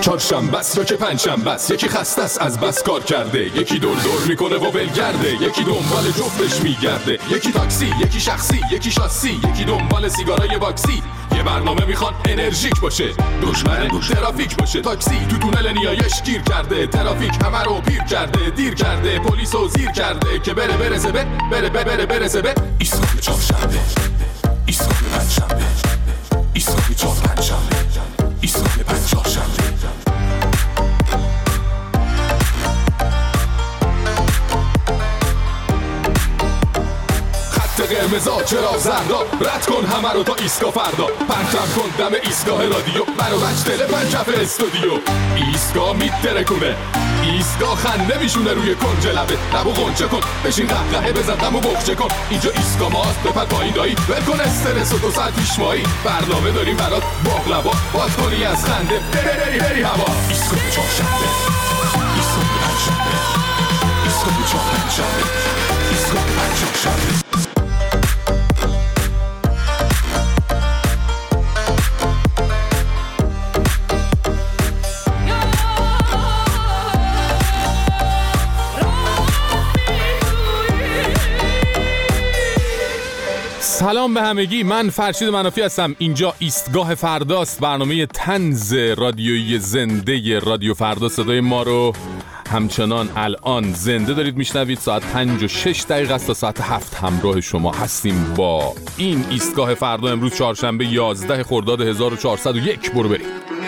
چهارشنبه است یا که پنجشنبه است، یکی خسته است از بس کار کرده، یکی دور دور میکنه و ولگرده، یکی دنبال جفتش میگرده، یکی تاکسی، یکی شخصی، یکی شاسی، یکی دنبال سیگارای باکسی. یه برنامه میخوان انرژیک باشه، دشمن ترافیک باشه. تاکسی تو تونل نیایش گیر کرده، ترافیک همه رو پیر کرده، دیر کرده، پلیسو زیر کرده که بره زبه، بره زبه. ایستگاه چهارشنبه، ایستگاه پنجشنبه، ایستگاه چهارشنبه، ایستگاه پنجشنبه. قرمزا چرا زردا، رد کن همه رو تا ایستگاه فردا، پرتم کن دم ایستگاه رادیو، منو بچ دل پنجف استودیو. ایستگاه میترکونه، ایستگاه خنده میشونه روی کنج لبه، لبو غنچه کن، بشین قهقهه بزن غمو بخچه کن. اینجا ایستگاه ماست، بپر پایین دایی، ول کن استرس و 2 ساعت پیش مایی. برنامه داریم برات باقلوا، باز کنی از خنده بری هوا. ایستگاه چهارشنبه، ایستگاه پنجشنبه، ایستگاه چهارشنبه، ایستگاه پنجشنبه. سلام به همگی، من فرشید منافی هستم. اینجا ایستگاه فرداست، برنامه طنز رادیویی زنده رادیو فردا. صدای ما رو همچنان الان زنده دارید میشنوید. ساعت 5:06 است تا ساعت 7 همراه شما هستیم با این ایستگاه فردا. امروز چهارشنبه 11 خرداد 1401. برو بریم.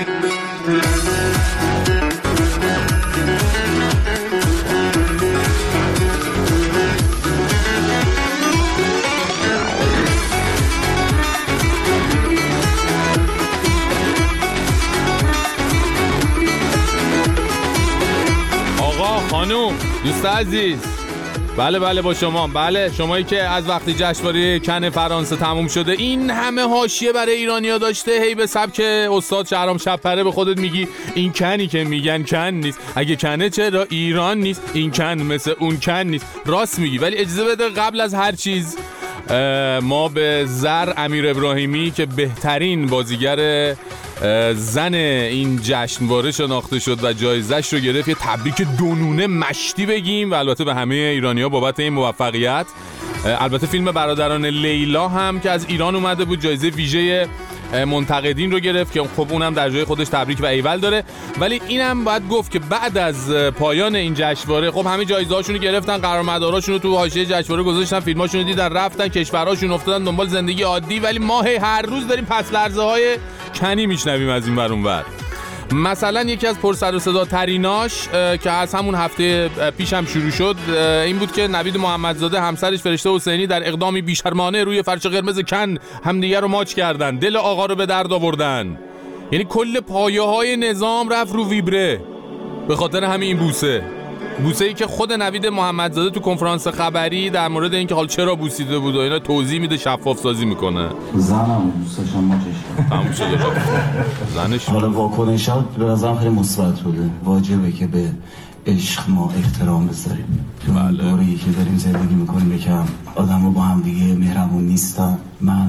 خانوم، دوست عزیز، بله با شما. بله شمایی که از وقتی جشنواره کن فرانسه تموم شده این همه حاشیه برای ایرانیا داشته، هی به سبک استاد شهرام شب‌پره به خودت میگی این کنی که میگن کن نیست، اگه کنه چرا ایران نیست، این کن مثل اون کن نیست. راست میگی، ولی اجازه بده قبل از هر چیز ما به زر امیر ابراهیمی که بهترین بازیگر زن این جشنواره شناخته شد و جایزش رو گرفت یه تبریک دونونه مشتی بگیم و البته به همه ایرانی‌ها بابت این موفقیت. البته فیلم برادران لیلا هم که از ایران اومده بود جایزه ویژه منتقدین رو گرفت که خب اونم در جای خودش تبریک و ایول داره. ولی اینم باید گفت که بعد از پایان این جشنواره خب همه جایزه هاشون رو گرفتن، قرارمداراشون رو تو حاشیه جشنواره گذاشتن، فیلماشون رو دیدن، رفتن کشورهاشون، افتادن دنبال زندگی عادی. ولی ما هر روز داریم پس لرزه های کنی میشنویم از این ور اون ور. مثلا یکی از پر سر و صدا تریناش که از همون هفته پیش هم شروع شد این بود که نوید محمدزاده همسرش فرشته حسینی در اقدامی بیشرمانه روی فرش قرمز کن همدیگه رو ماچ کردن، دل آقا رو به درد آوردن. یعنی کل پایه های نظام رفت رو ویبره به خاطر همین این بوسه‌ای که خود نوید محمدزاده تو کنفرانس خبری در مورد اینکه حال چرا بوسیده بود و اینا توضیح میده، شفاف سازی میکنه. زنم دوستش هم ماچش تموم شده. زنش حالا واکنشات به نظرم خیلی مثبت بوده. واجبه که به عشق ما احترام بذاریم. بله. دوره‌ای که داریم زندگی میکنیم یکم آدم‌ها با هم دیگه مهربون نیستن. من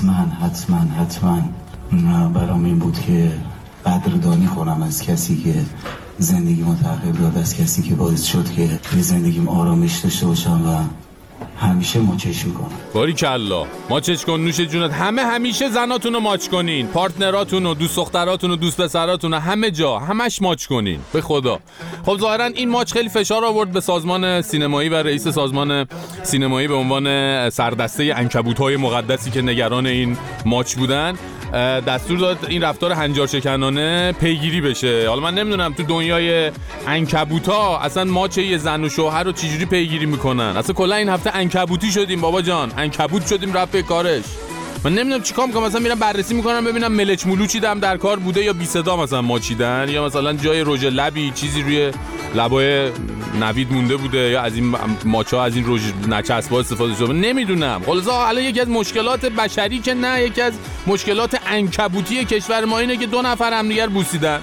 حتما برام این بود که قدردانی کنم از کسی که زندگی ما تغییر داد، از کسی که باعث شد که به زندگیم آرامش داشته باشم و همیشه ماچش میکنم. باریکلا، ماچش کن نوش جونت. همیشه زناتون رو ماچ کنین، پارتنراتون رو، دوست دختراتون رو، دوست پسراتون رو، همه جا همش ماچ کنین به خدا. خب ظاهرا این ماچ خیلی فشار آورد به سازمان سینمایی و رئیس سازمان سینمایی به عنوان سردسته عنکبوت‌های مقدسی که نگران این ماچ بودن دستور داد این رفتار هنجار شکنانه پیگیری بشه. حالا من نمیدونم تو دنیای عنکبوتا اصلا ماچ یه زن و شوهر رو چجوری پیگیری میکنن. اصلا کلا این هفته عنکبوتی شدیم بابا جان، عنکبوت شدیم رفت به کارش. من نمیدونم چیکار میکنم، مثلا میرم بررسی میکنم ببینم ملچ ملوچی دم در کار بوده یا بی صدا مثلا ماچیدن، یا مثلا جای رژ لبی چیزی روی لبای نوید مونده بوده یا از این ماچا از این رژ نچسبا استفاده شده، نمیدونم. خلاصا الان یکی از مشکلات بشری که نه، یکی از مشکلات عنکبوتی کشور ما اینه که 2 نفر همدیگر بوسیدن.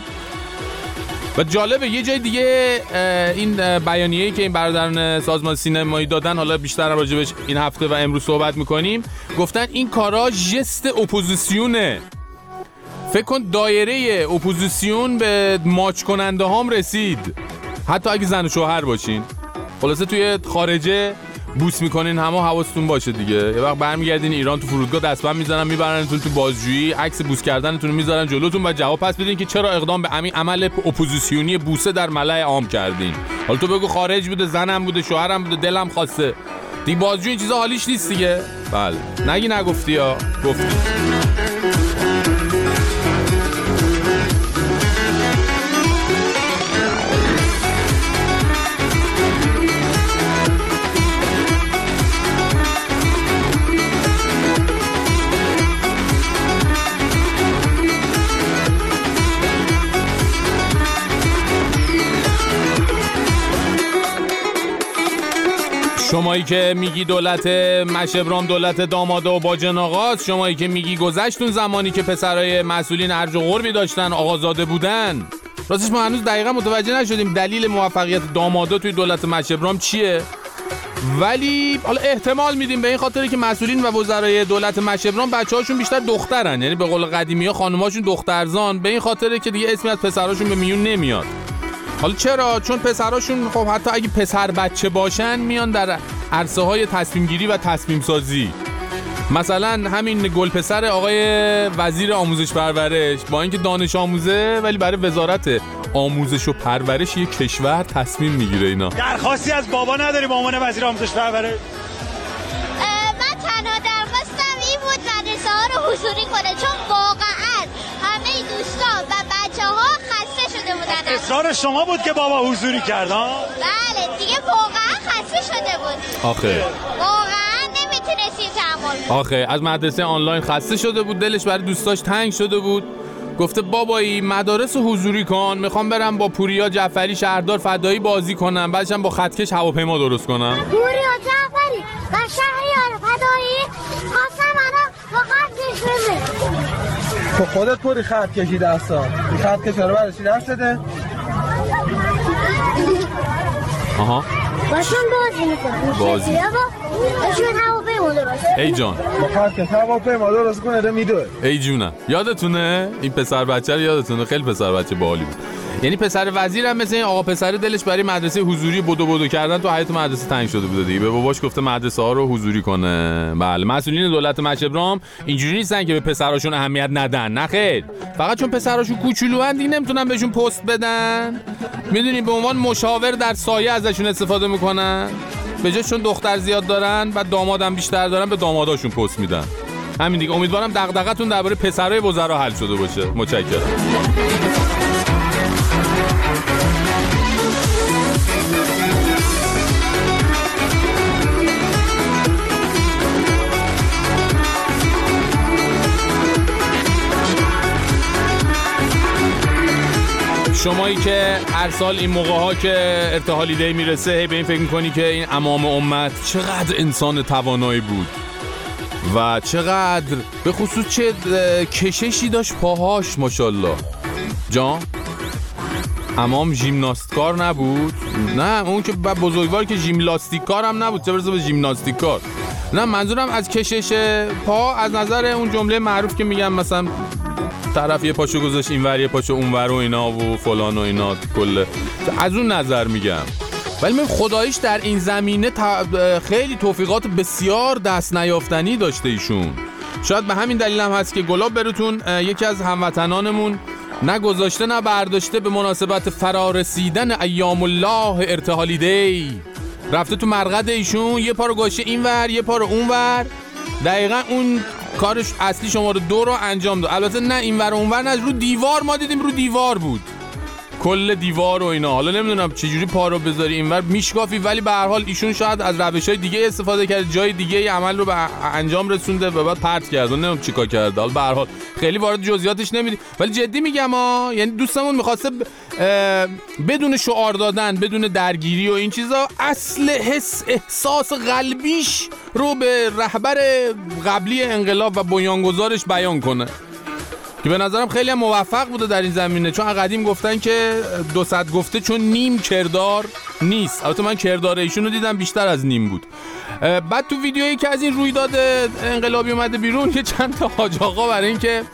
و جالبه یه جای دیگه این بیانیه‌ای که این برادران سازمان سینمایی دادن، حالا بیشتر راجبش این هفته و امروز صحبت میکنیم، گفتن این کارا ژست اپوزیسیونه. فکر کن دایره اپوزیسیون به ماچ کننده هام رسید، حتی اگه زن و شوهر باشین. خلاصه توی خارجه بوس میکنین همه، حواستون باشه دیگه. یه وقت برمیگردین ایران تو فرودگاه دستبند میزنن میبرنتون تو بازجویی، عکس بوس کردنتون رو میذارن جلوتون و جواب پس بدین که چرا اقدام به همین عمل اپوزیسیونی بوسه در ملأ عام کردین. حالا تو بگو خارج بوده، زنم بوده، شوهرم بوده، دلم خواسته. دی بازجویی این چیزا حالیش نیست دیگه. بله نگی نگفتی یا گفتی. شمایی که میگی دولت مشبرام دولت داماده و باجن آقاست، شمایی که میگی گذشتون زمانی که پسرای مسئولین ارج و قربی داشتن آقازاده بودن، راستش ما هنوز دقیقا متوجه نشدیم دلیل موفقیت داماده توی دولت مشبرام چیه، ولی حالا احتمال میدیم به این خاطری که مسئولین و وزرای دولت مشبرام بچه‌هاشون بیشتر دخترن، یعنی به قول قدیمی‌ها خانم‌هاشون دخترزان، به این خاطره که دیگه اسمی از پسراشون به میون نمیاد. حالا چرا؟ چون پسراشون خب حتی اگه پسر بچه باشن میان در عرصه های تصمیم گیری و تصمیم سازی. مثلا همین گل پسر آقای وزیر آموزش پرورش با اینکه دانش آموزه ولی برای وزارت آموزش و پرورش یک کشور تصمیم میگیره. اینا درخواستی از بابا نداری به عنوان وزیر آموزش پرورش؟ من تنها درخواستم این بود مدرسه ها رو حضوری کنه، چون واقعا همه دوستان و بچه ها خسته شده بودن. اصرار شما بود که بابا حضوری کرد ها؟ بله دیگه واقعا خسته شده بود. آخه واقعا نمیتونستیم تحمل. آخه از مدرسه آنلاین خسته شده بود، دلش برای دوستاش تنگ شده بود، گفته بابایی مدارس حضوری کن، میخوام برم با پوریا جعفری شهردار فدایی بازی کنم، بعدشم با خطکش هواپیما درست کنم. پوریا جعفری و شهریار فدایی خواستم منو با خطکش بزن. تو خودت پوری خط کشیده اصلا خط کش رو برشی دست ده. آها باشون بازی میکنم بازی باشون هواپیما درست. ای جان با خط کش هواپیما درست کنه ده میدوه. ای جونم یادتونه این پسر بچه رو؟ یادتونه خیلی پسر بچه باحالی بود. یعنی پسر وزیر هم مثل این آقا پسر دلش برای مدرسه حضوری بدو کردن تو حیاط مدرسه تنگ شده بوده دیگه، به باباش گفته مدرسه ها رو حضوری کنه. بله مسئولین دولت مشبرام اینجوری نیستن که به پسراشون اهمیت ندن، نه خیر، فقط چون پسراشون کوچولوان دیگه نمیتونن بهشون پست بدن، میدونین به عنوان مشاور در سایه ازشون استفاده میکنن، به جاش چون دختر زیاد دارن و دامادم بیشتر دارن به داماداشون پست میدن. همین دیگه. امیدوارم دغدغه‌تون درباره پسرای وزرا حل شده باشه. متشکرم. شمایی که هر سال این موقع ها که ارتحالی دی میرسه هی به این فکر میکنی که این امام امت چقدر انسان توانایی بود و چقدر به خصوص چه کششی داشت پاهاش. ماشاءالله جان امام ژیمناستکار نبود؟ نه اون که بزرگوار که ژیمناستیکار هم نبود، چه برسه به ژیمناستیکار. نه منظورم از کشش پا از نظر اون جمله معروف که میگم مثلا طرف یه پاشو گذاشت اینور یه پاشو اونور و اینا و فلان و اینا، کله از اون نظر میگم. ولی من خداییش در این زمینه خیلی توفیقات بسیار دست نیافتنی داشته ایشون. شاید به همین دلیل هم هست که گلاب بروتون یکی از هموطنانمون نگذاشته نه برداشته به مناسبت فرارسیدن ایام الله ارتحالی دی رفته تو مرقد ایشون، یه پا رو گذاشته اینور یه پا رو اونور، دقیقاً اون کارش اصلی شماره 2 رو انجام داد. البته نه اینور و اونور، نه رو دیوار، ما دیدیم رو دیوار بود کل دیوار و اینا. حالا نمیدونم چجوری پا رو بذاری اینور میشکافی، ولی به هر حال ایشون شاید از روش‌های دیگه استفاده کرده، جای دیگه عمل رو به انجام رسونده و بعد پرت کرده، نمیدونم چیکار کرده. حالا به هر حال خیلی وارد جزئیاتش نمیدی، ولی جدی میگم یعنی دوستمون می‌خواسته بدون شعار دادن، بدون درگیری و این چیزا، اصل احساس قلبیش رو به رهبر قبلی انقلاب و بنیانگذارش بیان کنه که به نظرم خیلی هم موفق بوده در این زمینه. چون قدیم گفتن که 200 گفته چون نیم کردار نیست. البته من کردار ایشون رو دیدم بیشتر از نیم بود. بعد تو ویدیویی که از این رویداد انقلابی اومده بیرون، یه چند تا حاج آقا برای این که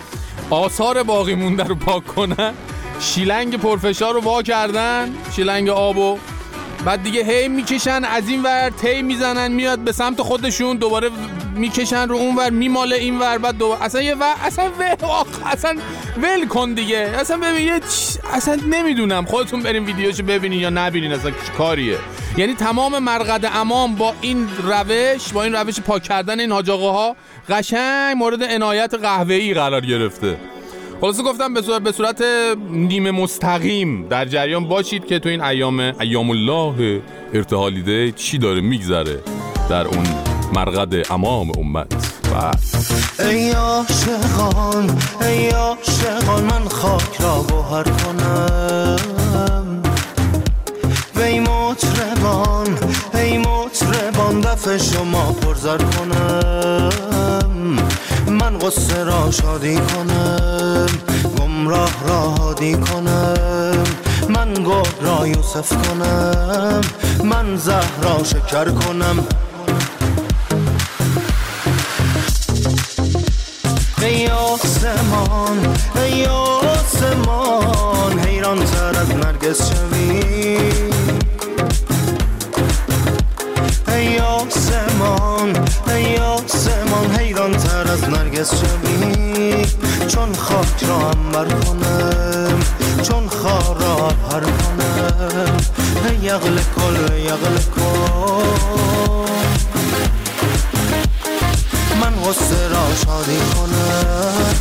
آثار باقی مونده رو پاک کنن، شیلنگ پرفشار رو وا کردن، شیلنگ آبو، بعد دیگه هی میکشن از این ور، تی میزنن میاد به سمت خودشون، دوباره میکشن رو اون ور، میماله این ور، بعد دوباره اصلا ول کن دیگه. اصلا ببین اصلا نمیدونم خودتون بریم ویدیوشو ببینین یا نبینین اصلا چه کاریه. یعنی تمام مرقد امام با این روش پاک کردن این حاج آقاها قشنگ مورد عنایت قهوه‌ای قرار گرفته. خلاصه گفتم به صورت نیمه مستقیم در جریان باشید که تو این ایام الله ارتحالی دی چی داره میگذره در اون مرقد امام امت. ای عاشقان من خاک را گوهر کنم، ای مطربان دف شما پرزر کنم، من قصه را شادی کنم، گمراه را هادی کنم، من گل را یوسف کنم، من زهر را شکر کنم. ای آسمان حیران تر از نرگس شوی، ای آسمان حیران تر از نرگس شوی، چون خاک را عنبر کنم، چون خار را پر کنم، یغل کل من غصه را شادی کنم.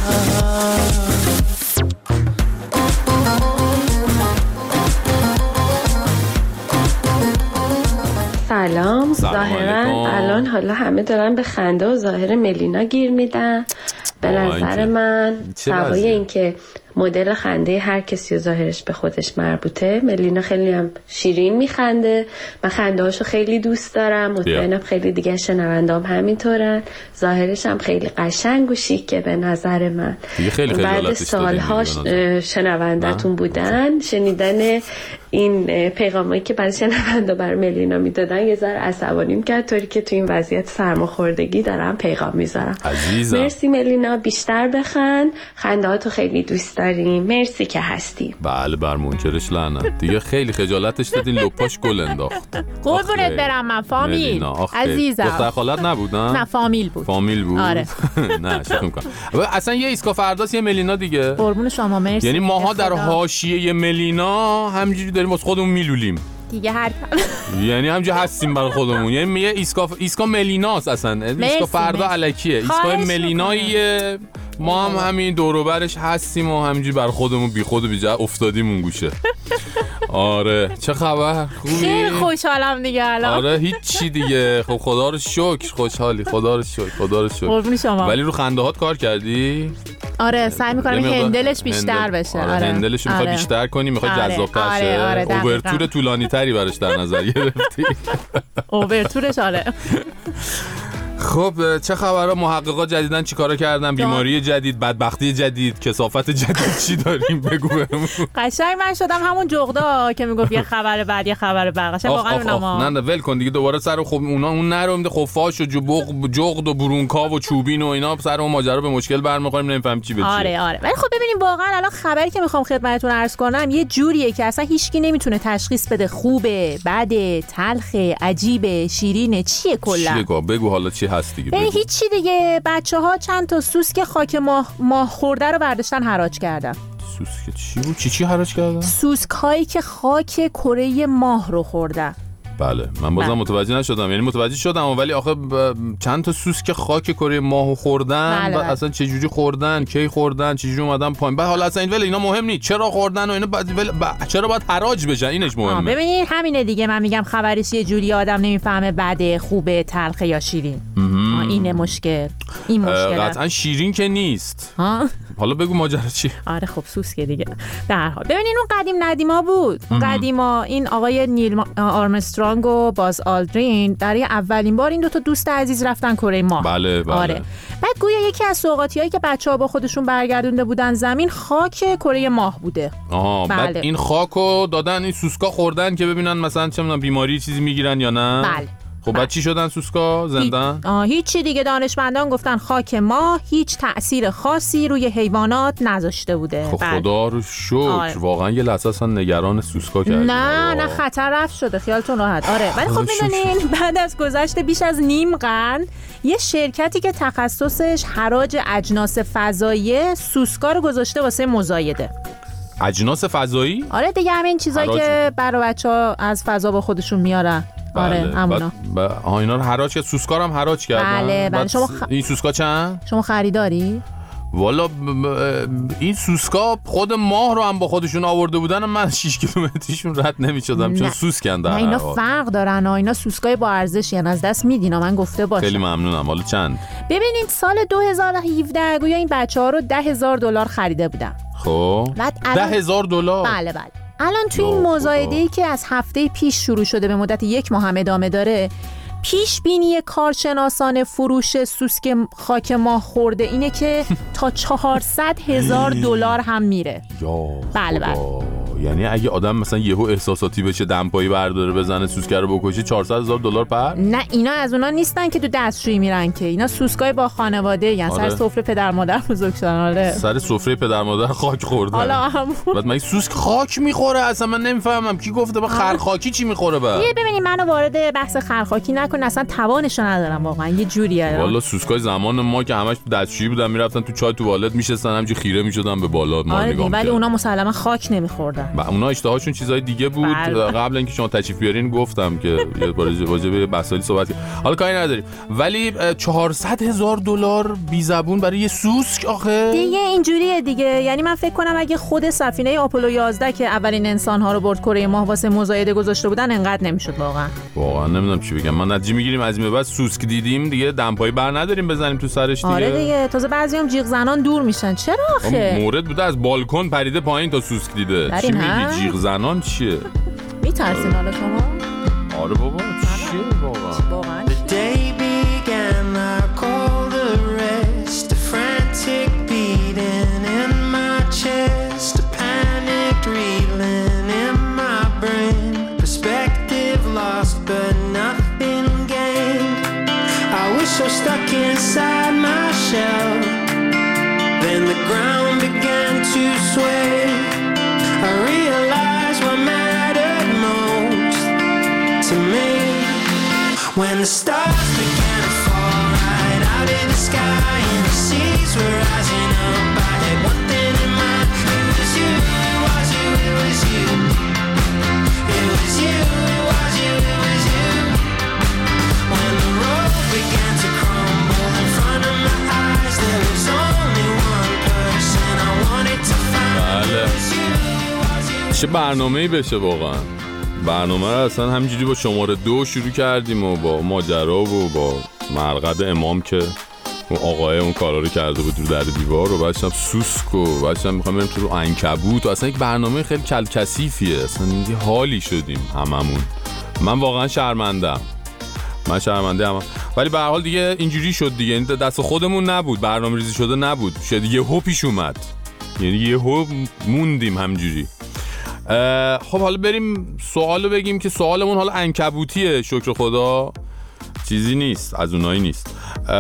سلام. ظاهرا الان حالا همه دارن به خنده و ظاهر ملینا گیر میدن. به نظر من سوای این که مدل خنده هر کسی و ظاهرش به خودش مربوطه، ملینا خیلی هم شیرین میخنده، من خنده هاشو خیلی دوست دارم، مطمئنم خیلی دیگه شنوندام همینطورن، ظاهرش هم خیلی قشنگ و شیکه به نظر من. بعد سالهاش شنوندتون بودن، شنیدن این پیغامایی که بعضی شنوندا بر ملینا میدادن یه ذره عصبانیم کرد، طوری که تو این وضعیت سرماخوردگی دارم پیغام میذارم. مرسی ملینا، بیشتر بخند، خندهاتو خیلی دوست داریم، مرسی که هستی. بله بر منکرش لعنت دیگه، خیلی خجالتش دادین، لپاش گل انداخت. قربونت برم من فامیل عزیزم. دختر خالت نبود نه فامیل بود. آره. نه شکر میکنم. اصلا یه ایسکا فرداست یه ملینا دیگه. قربون شما مرسی. یعنی ماها در حاشیه ملینا همینجوری داریم واسه خودمون میلولیم دیگه، هر یعنی همینجوری هستیم برای خودمون. یعنی یه ایسکا ملیناست، اصلا ایسکا فردا الکیه، ایسکا ملیناییه، ما هم همین دور و برش هستیم و همینجوری برای خودمون بی خود و بی جا افتادیم اون گوشه. آره چه خبر؟ خوبی؟ خیلی خوشحالم دیگه الان. آره هیچی دیگه، خب خدا رو شکر خوشحالی، خدا رو شکر. قربون شما. ولی رو خنده هات کار کردی؟ آره سعی می‌کنم هندلش بیشتر بشه. آره هندلش رو می‌خوای بیشتر کنی، می‌خوای جذاب‌تر شه. اوورتور طولانی‌تری براش در نظر گرفتی. اوورتورش آره. خب چه خبره؟ محققا جدیدن چیکارا کردن؟ بیماری جدید، بدبختی جدید، کثافت جدید چی داریم؟ بگو بهمون. قشنگ من شدم همون جغدا که میگفت یه خبر بعد یه خبر بعد. قشنگ واقعا نه ول کن دیگه، دوباره سر خب اون نرو خفاش و جغد و برونکا و چوبین و اینا سر اون ماجرا به مشکل برمیخوریم، نمیفهمیم چی به چیه. آره ولی خب ببینیم واقعا الان خبری که میخوام خدمتتون عرض کنم یه جوریه که اصلا هیچکی نمیتونه تشخیص بده خوبه، بده، تلخه، عجیبه، شیرینه، چیه کلا. بگو حالا چی هست دیگه. هیچی دیگه، بچه‌ها چند تا سوسک خاک ماه خورده رو برداشتن حراج کردن. سوسک چی بود؟ چی حراج کردن؟ سوسک هایی که خاک کره ماه رو خوردن. بله من بازم متوجه نشدم، یعنی متوجه شدم ولی آخه چند تا سوسک خاک کره ماهو خوردن. بله. اصلا چه جوری خوردن، کی خوردن، چه جوری اومدن پایین. بعد حالا اصلا اینا مهم نیست، چرا خوردن و اینا چرا باید حراج بشن، اینش مهمه. ببینید همینه دیگه، من میگم خبرش یه جوری آدم نمیفهمه بده، خوبه، تلخه یا شیرین. اینه مشکل. این مشکل قطعا شیرین که نیست. حالا بگو ماجرا چی؟ آره خب سوسکه دیگه. در هر حال ببینین اون قدیم ندیما بود. قدیما این آقای نیل آرمسترانگ و باز آلدرین برای اولین بار این دو تا دوست عزیز رفتن کره ماه. بله. آره. بعد گویا یکی از سوغاتیایی که بچه‌ها با خودشون برگردونده بودن زمین خاک کره ماه بوده. بله. بعد این خاکو دادن این سوسکا خوردن که ببینن مثلا چه بیماری چیزی میگیرن یا نه. بله. خب بعد چی شدن سوسکا؟ زندن؟ هیچی دیگه. دانشمندان گفتن خاک ما هیچ تأثیر خاصی روی حیوانات نذاشته بوده. خب خدا رو شکر. واقعا یه لحظه اصلا نگران سوسکا کردیم. نه خطر رفت شده، خیالتون راحت. آره ولی خب میدونین بعد از گذشت بیش از نیم قرن یه شرکتی که تخصصش حراج اجناس فضایی سوسکا رو گذاشته واسه مزایده. اجناس فضایی؟ آره دیگه، همین چیزایی که برای بچه‌ها از فضا با خودشون میارن. آره همونا. اینا رو حراج کرد. سوسکا رو هم حراج کردن. بله. این سوسکا چند؟ شما خریداری؟ والا این سوسکا خود ماه رو هم با خودشون آورده بودن، من 6 کیلومتریشون رد نمی‌شدم چون سوسکن در. اینا فرق دارن. اینا سوسکای با ارزشی ان، از دست میدین. من گفته باشم. خیلی ممنونم. حالا چند؟ ببینید سال 2017 گویا این بچه‌ها رو $10,000 خریده بودن. خب $10,000؟ بله. الان تو این مزایده‌ای که از هفته پیش شروع شده به مدت 1 ماه هم ادامه داره، پیش بینی کارشناسان فروش سوسک خاک ماه خورده اینه که تا $400,000 هم میره. بله. یعنی اگه آدم مثلا یهو احساساتی بشه دمپایی برداره بزنه سوسکه رو بکشه $400,000 پر؟ نه اینا از اونا نیستن که تو دستشویی میرن که، اینا سوسکای با خانواده، یعنی سر سفره پدر مادر بزرگ شدن. آره سر سفره پدر مادر خاک خوردن. حالا بعد مگه سوسک خاک میخوره؟ اصلا من نمیفهمم کی گفته با خرخاکی چی میخوره. بعد ببینید منو وارد بحث خرخاکی نکن، اصلا توانشو ندارم واقعا. یه جوریه والا سوسکای زمان ما که همش تو دستشویی بودن میرفتن تو چای توالت میشستن همینجوری خیره میشدن به بالا ما نگاه می‌کردن. ولی اونا مسلما خاک نمیخوردن. اونا اشتهاشون چیزای دیگه بود. قبل اینکه شما تشریف بیارین گفتم که راجع به بحثایی صحبت کنیم. حالا کاری نداریم. ولی $400,000 بی زبون برای یه سوسک آخه دیگه اینجوریه دیگه. یعنی من فکر کنم اگه خود سفینه آپولو 11 که اولین انسان‌ها رو برد کره ماه واسه مزایده گذاشته بودن انقدر نمیشد واقعا نمیدونم چی بگم. من نتیجه میگیریم از این به بعد سوسک دیدیم دیگه دمپایی بر نداریم بزنیم تو سرش دیگه. آره دیگه. تازه بعضیام جیغ زنان دور میشن. چرا آخه؟ مورد بوده از بالکن پریده پایین تا سوسک دیده. چی میگی جیغ زنان چیه؟ میترسین حالا شما؟ آره بابا چیه واقعا؟ The day began, I called the rest, a frantic beating in my chest, a panicked reeling in my brain, perspective lost but nothing gained. I wish I was stuck inside my shell. Then the ground began to sway. I realized what mattered most to me. When the stars began to fall right out of the sky and the seas were rising up, I had one thing in mind. It was you, it was you, it was you. It was you, it was you, it was you. When the road began to crumble in front of my eyes, there was only one person I wanted to find. It was you, it was you. چه برنامه‌ای بشه واقعا. برنامه رو اصلا همینجوری با شماره 2 شروع کردیم و با ماجرا و با مرقد امام که اون آقای اون کارا رو کرده بود رو در دیوار و بعدش هم سوسک و بعدش هم میخوام بریم تو رو عنکبوت و اصلا یک برنامه خیلی کلکثیفیه. اصلا یه حالی شدیم هممون. من واقعا شرمندم. ولی به هر حال دیگه اینجوری شد دیگه. این دست خودمون نبود، برنامه‌ریزی شده نبود. شاید یهو پیش اومد. یعنی یهو موندیم همینجوری. خب حالا بریم سوالو بگیم که سوالمون حالا عنکبوتیه. شکر خدا چیزی نیست، از اونایی نیست.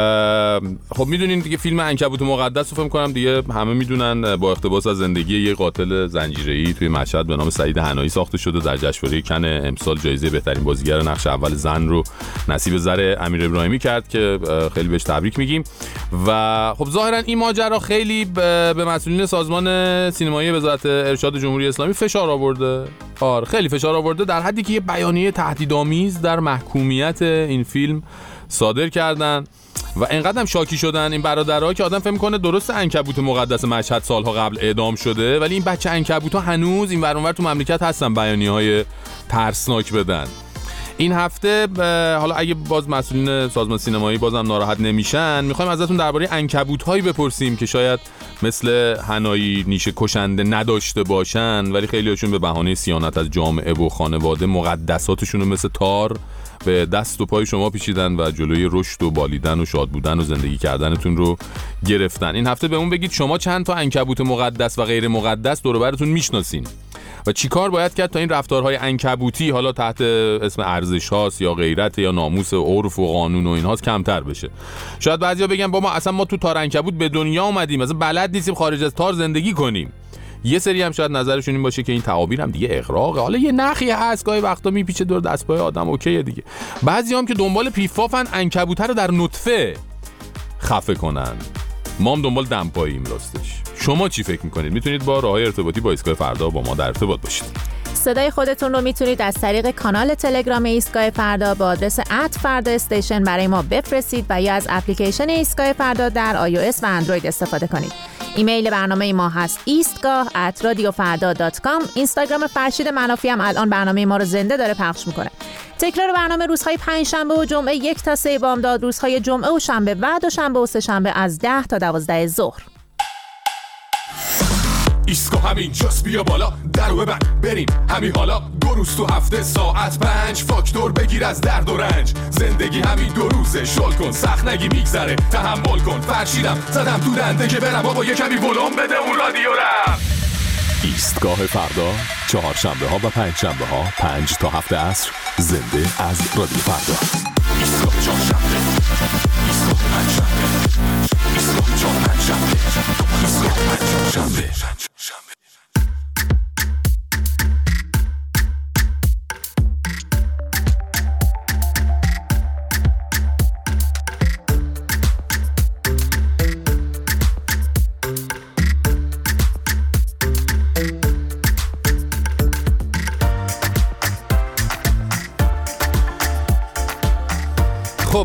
خب میدونین دیگه فیلم عنکبوت مقدس رو فکر کنم دیگه همه میدونن، با اقتباس از زندگی یه قاتل زنجیره‌ای توی مشهد به نام سعید حنایی ساخته شده. در جشنواره کن امسال جایزه بهترین بازیگر نقش اول زن رو نصیب زر امیر ابراهیمی کرد که خیلی بهش تبریک میگیم. و خب ظاهرا این ماجرا خیلی به مسئولین سازمان سینمایی وزارت ارشاد جمهوری اسلامی فشار آورده. خیلی فشار آورده، در حدی که یه بیانیه تهدیدآمیز در محکومیت این فیلم صادر کردن و اینقدر هم شاکی شدن این برادرها که آدم فهم می‌کنه درست عنکبوت مقدس مشهد سالها قبل اعدام شده ولی این بچه عنکبوت‌ها هنوز این ور اون ور تو مملکت هستن بیانیه‌های ترسناک بدن. این هفته حالا اگه باز مسئولین سازمان سینمایی بازم ناراحت نمیشن، میخوایم ازتون درباره عنکبوت‌هایی بپرسیم که شاید مثل حنایی نیشه کشنده نداشته باشن ولی خیلی‌هاشون به بهانه صیانت از جامعه و خانواده مقدساتشون رو مثل تار به دست و پای شما پیچیدن و جلوی رشد و بالیدن و شاد بودن و زندگی کردنتون رو گرفتن. این هفته بهمون بگید شما چند تا عنکبوت مقدس و غیر مقدس دور و برتون میشناسین و چیکار باید کرد تا این رفتارهای عنکبوتی حالا تحت اسم ارزش هاست یا غیرت یا ناموس و عرف و قانون و اینهاست کمتر بشه. شاید بعضیا بگن ما تو تار عنکبوت به دنیا اومدیم، مثلا بلد نیستیم خارج از تار زندگی کنیم. یه سری هم شاید نظرشون این باشه که این تعابیر هم دیگه اغراقه، حالا یه نخی هست گاهی وقتا میپیچه دور دستپای آدم، اوکیه دیگه. بعضیام که دنبال پیفافن عنکبوت رو در نطفه خفه کنن، ما هم دنبال دمپاییم راستش. شما چی فکر میکنید؟ میتونید با راههای ارتباطی با ایستگاه فردا با ما در ارتباط باشید. صدای خودتون رو میتونید از طریق کانال تلگرام ایستگاه فردا با آدرس @فردا استیشن برای ما بفرستید و یا از اپلیکیشن ایستگاه فردا در iOS و اندروید استفاده کنید. ایمیل برنامه ما هست eastgah@radiofarda.com. اینستاگرام فرشید منافی هم الان برنامه ما رو زنده داره پخش میکنه. تکرار برنامه روزهای پنجشنبه و جمعه 1 تا 3 بامداد، روزهای جمعه و شنبه و دوشنبه و سه‌شنبه از 10 تا 12 ظهر. ایستگاه همین جاست، بیا بالا درو ببند بریم همین حالا. 2 روز تو هفته ساعت 5 فاکتور بگیر از درد و رنج. زندگی همین 2 روزه، شل کن سخت نگی میگذره، تحمل کن. فرشیدم زدم تو دنده که برم بابا یه کمی ولوم بده اون رادیو رم. ایستگاه فردا چهارشنبه ها و پنجشنبه ها 5 تا 7 عصر زنده از رادیو فردا. ایستگاه چهارشنبه، ایستگاه پنجشنبه، ایستگاه چهارشنبه، ایستگاه پنجشنبه. خب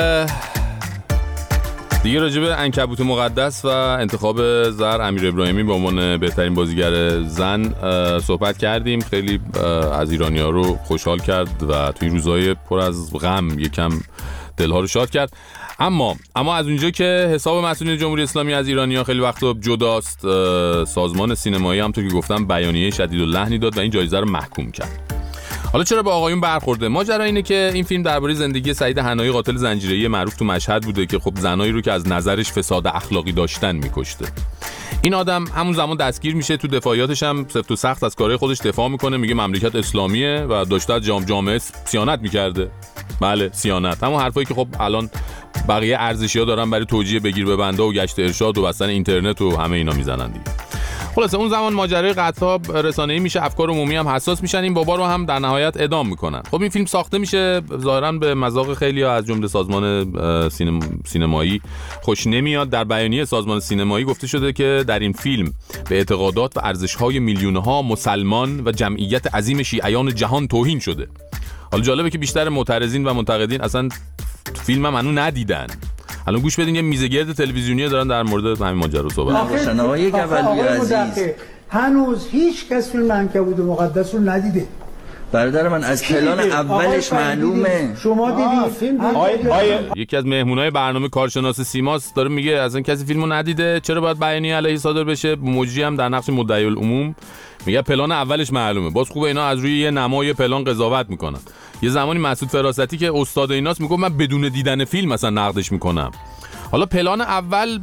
دیگه راجع به عنکبوت مقدس و انتخاب زهر امیر ابراهیمی به عنوان بهترین بازیگر زن صحبت کردیم. خیلی از ایرانی‌ها رو خوشحال کرد و توی روزهای پر از غم یکم دلها رو شاد کرد. اما از اونجا که حساب مسئولین جمهوری اسلامی از ایرانی‌ها خیلی وقتا جداست، سازمان سینمایی همونطور که گفتم بیانیه شدید اللحنی داد و این جایزه رو محکوم کرد. حالا چرا به آقایون برخورده؟ ماجرا اینه که این فیلم درباره زندگی سعید حنایی قاتل زنجیره‌ای معروف تو مشهد بوده که خب زنایی رو که از نظرش فساد اخلاقی داشتن می‌کشته. این آدم همون زمان دستگیر میشه، تو دفاعیاتش هم سفت و سخت از کارهای خودش دفاع میکنه، میگه مملکت اسلامیه و داشته از جامعه صیانت میکرده. بله صیانت، همون حرفایی که خب الان بقیه ارزشی‌ها دارن برای توجیه بگیر ببنده و گشت ارشاد و بستن اینترنت و همه اینا میزنن دیگه. خلاصه اون زمان ماجرای قتل‌ها رسانه‌ای میشه، افکار عمومی هم حساس میشن، این بابا رو هم در نهایت اعدام میکنن. خب این فیلم ساخته میشه، ظاهراً به مذاق خیلی‌ها از جمله سازمان سینمایی خوش نمیاد. در بیانیه سازمان سینمایی گفته شده که در این فیلم به اعتقادات و ارزش‌های میلیون‌ها مسلمان و جمعیت عظیم شیعیان جهان توهین شده. حالا جالبه که بیشتر معترضین و منتقدین اصلا فیلم هم هنوز ندیدن. الان گوش بدین، یه میزگرد تلویزیونی دارن در مورد همین ماجرا صحبت می‌کنن. آقای گولی عزیز، هنوز هیچ کس فیلم عنکبوت مقدس رو ندیده. برادر من از پلان اولش معلومه. شما دیدید فیلم؟ یکی از مهمونای برنامه کارشناس سیماس داره میگه اصلا کسی فیلمو ندیده، چرا باید بیانیه علیه صادر بشه؟ مجری هم در نقش مدعی العموم میگه پلان اولش معلومه. باز خوبه اینا از روی یه نمای پلان قضاوت میکنن. یه زمانی مسعود فراستی که استاد ایناست میگه من بدون دیدن فیلم مثلا نقدش میکنم. حالا پلان اول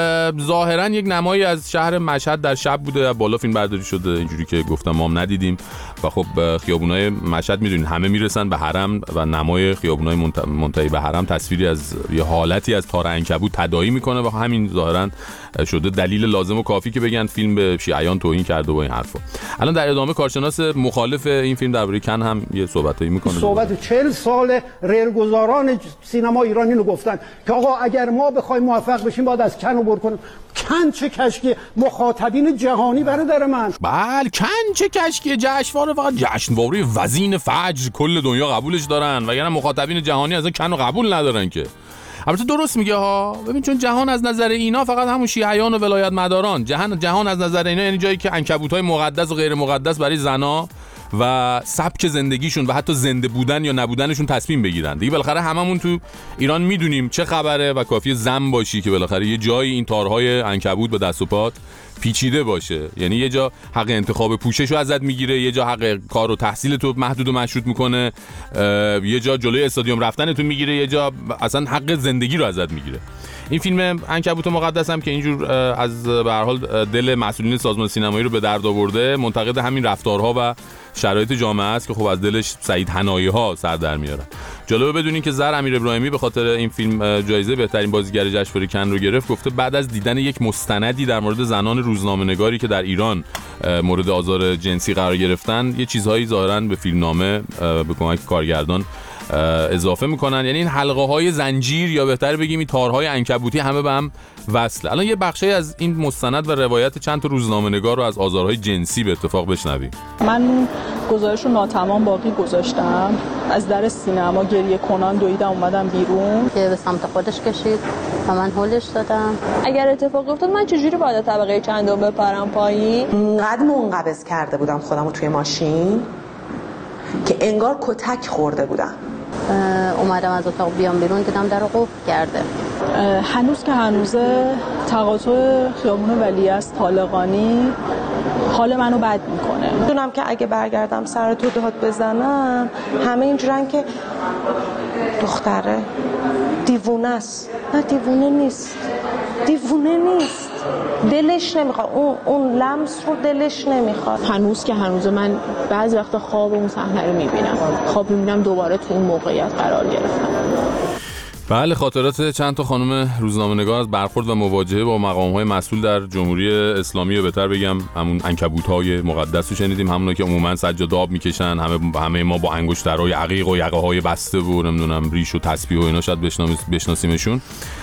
ظاهرا یک نمایی از شهر مشهد در شب بوده، بالا فیلم برداری شده، اینجوری که گفتم ما هم ندیدیم. و خب خیابونای مشهد میدونید همه میرسن به حرم و نمای خیابونای منتهی به حرم تصویری از یه حالتی از تار عنکبوت تداعی میکنه و همین ظاهرا شده دلیل لازم و کافی که بگن فیلم به شیعیان توهین کرده و این حرفا. الان در ادامه کارشناس مخالف این فیلم درباره کن هم یه صحبتایی میکنه. صحبت 40 سال ریلگذاران سینما ایرانی رو گفتن که آقا اگر ما بخوایم موفق بشیم باید از کن عبور کنیم. کن چه کشکی مخاطبین جهانی برادر من. بله کن چه کشکی جشنواره، فقط جشنواره وزین فجر کل دنیا قبولش دارن و یعنی مخاطبین جهانی از کن رو قبول ندارن که. البته درست میگه ها، ببین چون جهان از نظر اینا فقط همون شیعیان و ولایت مداران، جهان از نظر اینا یعنی جایی که عنکبوت‌های مقدس و غیر مقدس برای زنا و سبک زندگیشون و حتی زنده بودن یا نبودنشون تصمیم بگیرن. دیگه بالاخره هممون تو ایران میدونیم چه خبره و کافیه زن باشی که بالاخره یه جایی این تارهای عنکبوت به دست و پات پیچیده باشه. یعنی یه جا حق انتخاب پوشش رو ازت میگیره، یه جا حق کار و تحصیل تو محدود و مشروط میکنه، یه جا جلوی استادیوم رفتن تو میگیره، یه جا اصلا حق زندگی رو ازت میگیره. این فیلم عنکبوت مقدس هم که اینجور از به هر حال دل مسئولین سازمان سینمایی رو به درد آورده، منتقد همین رفتارها و شرایط جامعه است که خب از دلش سعید حنایی ها سر در میارن. جالبه بدونین که زر امیر ابراهیمی به خاطر این فیلم جایزه بهترین بازیگر جشنواره کن رو گرفت. گفته بعد از دیدن یک مستندی در مورد زنان روزنامه‌نگاری که در ایران مورد آزار جنسی قرار گرفتن، یه چیزهایی ظاهراً به فیلمنامه به کمک کارگردان اضافه میکنن. یعنی این حلقه های زنجیر یا بهتر بگیم این تارهای عنکبوتی همه به هم وصله. الان یه بخشی از این مستند و روایت چند تا روزنامه‌نگار رو از آزارهای جنسی به اتفاق بشنویم. من گزارش رو ناتمام باقی گذاشتم، از در سینما گریه کنان دویدم اومدم بیرون که به سمت خودش کشید و من هولش دادم. اگر اتفاق افتاد من چجوری باید طبقه چندم بپرم پایین؟ انقدر منقبض کرده بودم خودم رو توی ماشین که انگار کتک خورده بودم. اومدم از اتاق بیام بیرون دیدم در رو قفل کرده. هنوز که هنوزه تقاطع خیابون ولیعصر طالقانی حال منو بد میکنه. میدونم که اگه برگردم سر تو داد بزنم همه اینجورن که دختره دیوونه است. نه دیوونه نیست، دیوونه نیست، دلش نمیخواد اون لمس رو دلش نمیخواد. هنوز که هنوز من بعضی وقتا خواب اون صحنه رو میبینم، خواب میبینم دوباره تو اون موقعیت قرار گرفتم. بله، خاطرات چند تا خانم روزنامه‌نگار از برخورد و مواجهه با مقام‌های مسئول در جمهوری اسلامی، و بهتر بگم همون عنکبوت‌های مقدس رو شنیدیم، همونا که عموما سجاده آب میکشن، همه ما با انگشترهای عقیق و یقه‌های بسته و نمیدونم ریش و تسبیح و اینا شاید بشناسیمشون.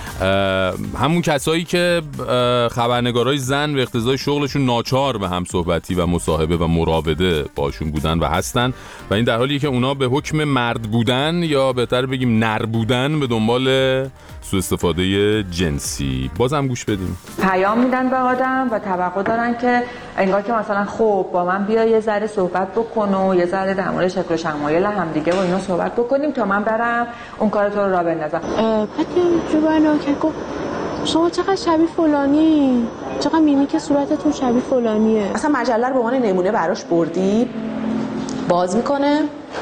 همون کسایی که خبرنگارای زن به اقتضای شغلشون ناچار به هم صحبتی و مصاحبه و مراوده باشون بودن و هستن، و این در حالیه که اونا به حکم مرد بودن یا بهتر بگیم نر بودن به دنبال سوء استفاده جنسی. بازم گوش بدیم. پیام میدن به آدم و توقع دارن که انگار که مثلا خب با من بیا یه ذره صحبت بکن و یه ذره در مورد شکل و شمایل هم دیگه و اینا صحبت بکنیم تا من برم اون کار تو رو راه بندازم. بعد جوانو که گفت شما چقدر شبیه فلانی، چقدر میبینی که صورتتون شبیه فلانیه. اصلا مجله رو به عنوان نمونه براش بردی، باز میکنه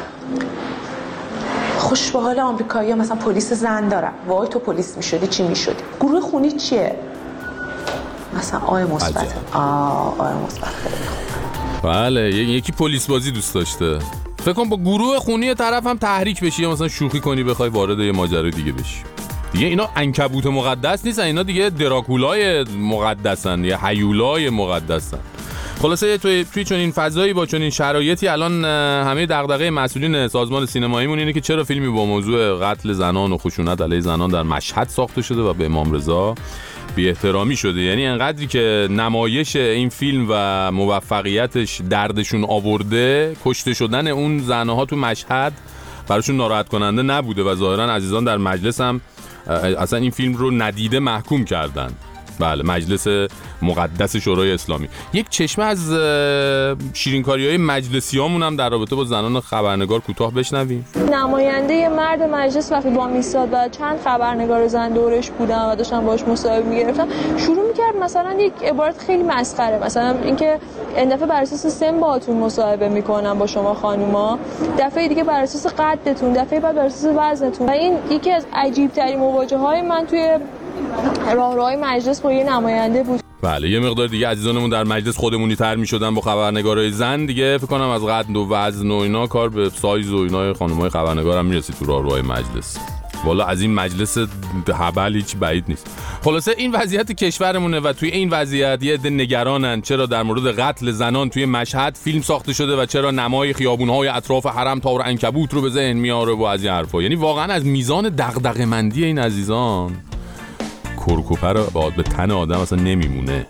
خوش به حال آمریکایی‌ها مثلا پلیس زن دارن، وای تو پلیس میشدی چی میشدی؟ گروه خونی چیه؟ مثلا آی مثبت. آی مثبت خیلی خوب. بله، یکی پلیس بازی دوست داشته. فکر کنم با گروه خونی طرف هم تحریک بشی یا مثلا شوخی کنی بخوای وارد یه ماجرای دیگه بشی. دیگه اینا عنکبوت مقدس نیستن، اینا دیگه دراکولای مقدسن یا هیولای مقدسن. خلاصه توی چنین فضایی با چنین شرایطی الان همه دغدغه مسئولین سازمان سینماییمون اینه که چرا فیلمی با موضوع قتل زنان و خشونت علیه زنان در مشهد ساخته شده و به امام رضا بی احترامی شده. یعنی انقدری که نمایش این فیلم و موفقیتش دردشون آورده، کشته شدن اون زنها تو مشهد براشون ناراحت کننده نبوده و ظاهرا عزیزان در مجلس هم اصلا این فیلم رو ندیده محکوم کردن. بله، مجلس مقدس شورای اسلامی. یک چشمه از شیرینکاری‌های مجلسیامون هم در رابطه با زنان خبرنگار کوتاه بشنویم. نماینده مرد مجلس وقتی با میستاد و چند خبرنگار زن دورش بودن و داشتن باهاش مصاحبه می‌گرفتن، شروع می‌کرد مثلا یک عبارت خیلی مسخره، مثلا اینکه این دفعه بر اساس سن باهاتون مصاحبه می‌کنن با شما خانوما، دفعه دیگه بر اساس قدتون، دفعه بعد بر اساس وزنتون. و این یکی از عجیب‌ترین مواجهه‌های من توی راهروهای مجلس با یه نماینده بود. بله، یه مقدار دیگه عزیزانمون در مجلس خودمونی تر می‌شدن با خبرنگارای زن دیگه، فکر کنم از قد و وزن و اینا کار به سایز و اینا خانم‌های خبرنگارم میرسید تو راهروهای مجلس. والا از این مجلس هبل هیچ بعید نیست. خلاصه این وضعیت کشورمونه و توی این وضعیت یه عده نگرانن چرا در مورد قتل زنان توی مشهد فیلم ساخته شده و چرا نمای خیابون‌های اطراف حرم تار عنکبوت رو به ذهن میاره و از این حرفا. یعنی واقعا از میزان دغدغه‌مندی این عزیزان کرکوپر به تن آدم اصلا نمیمونه.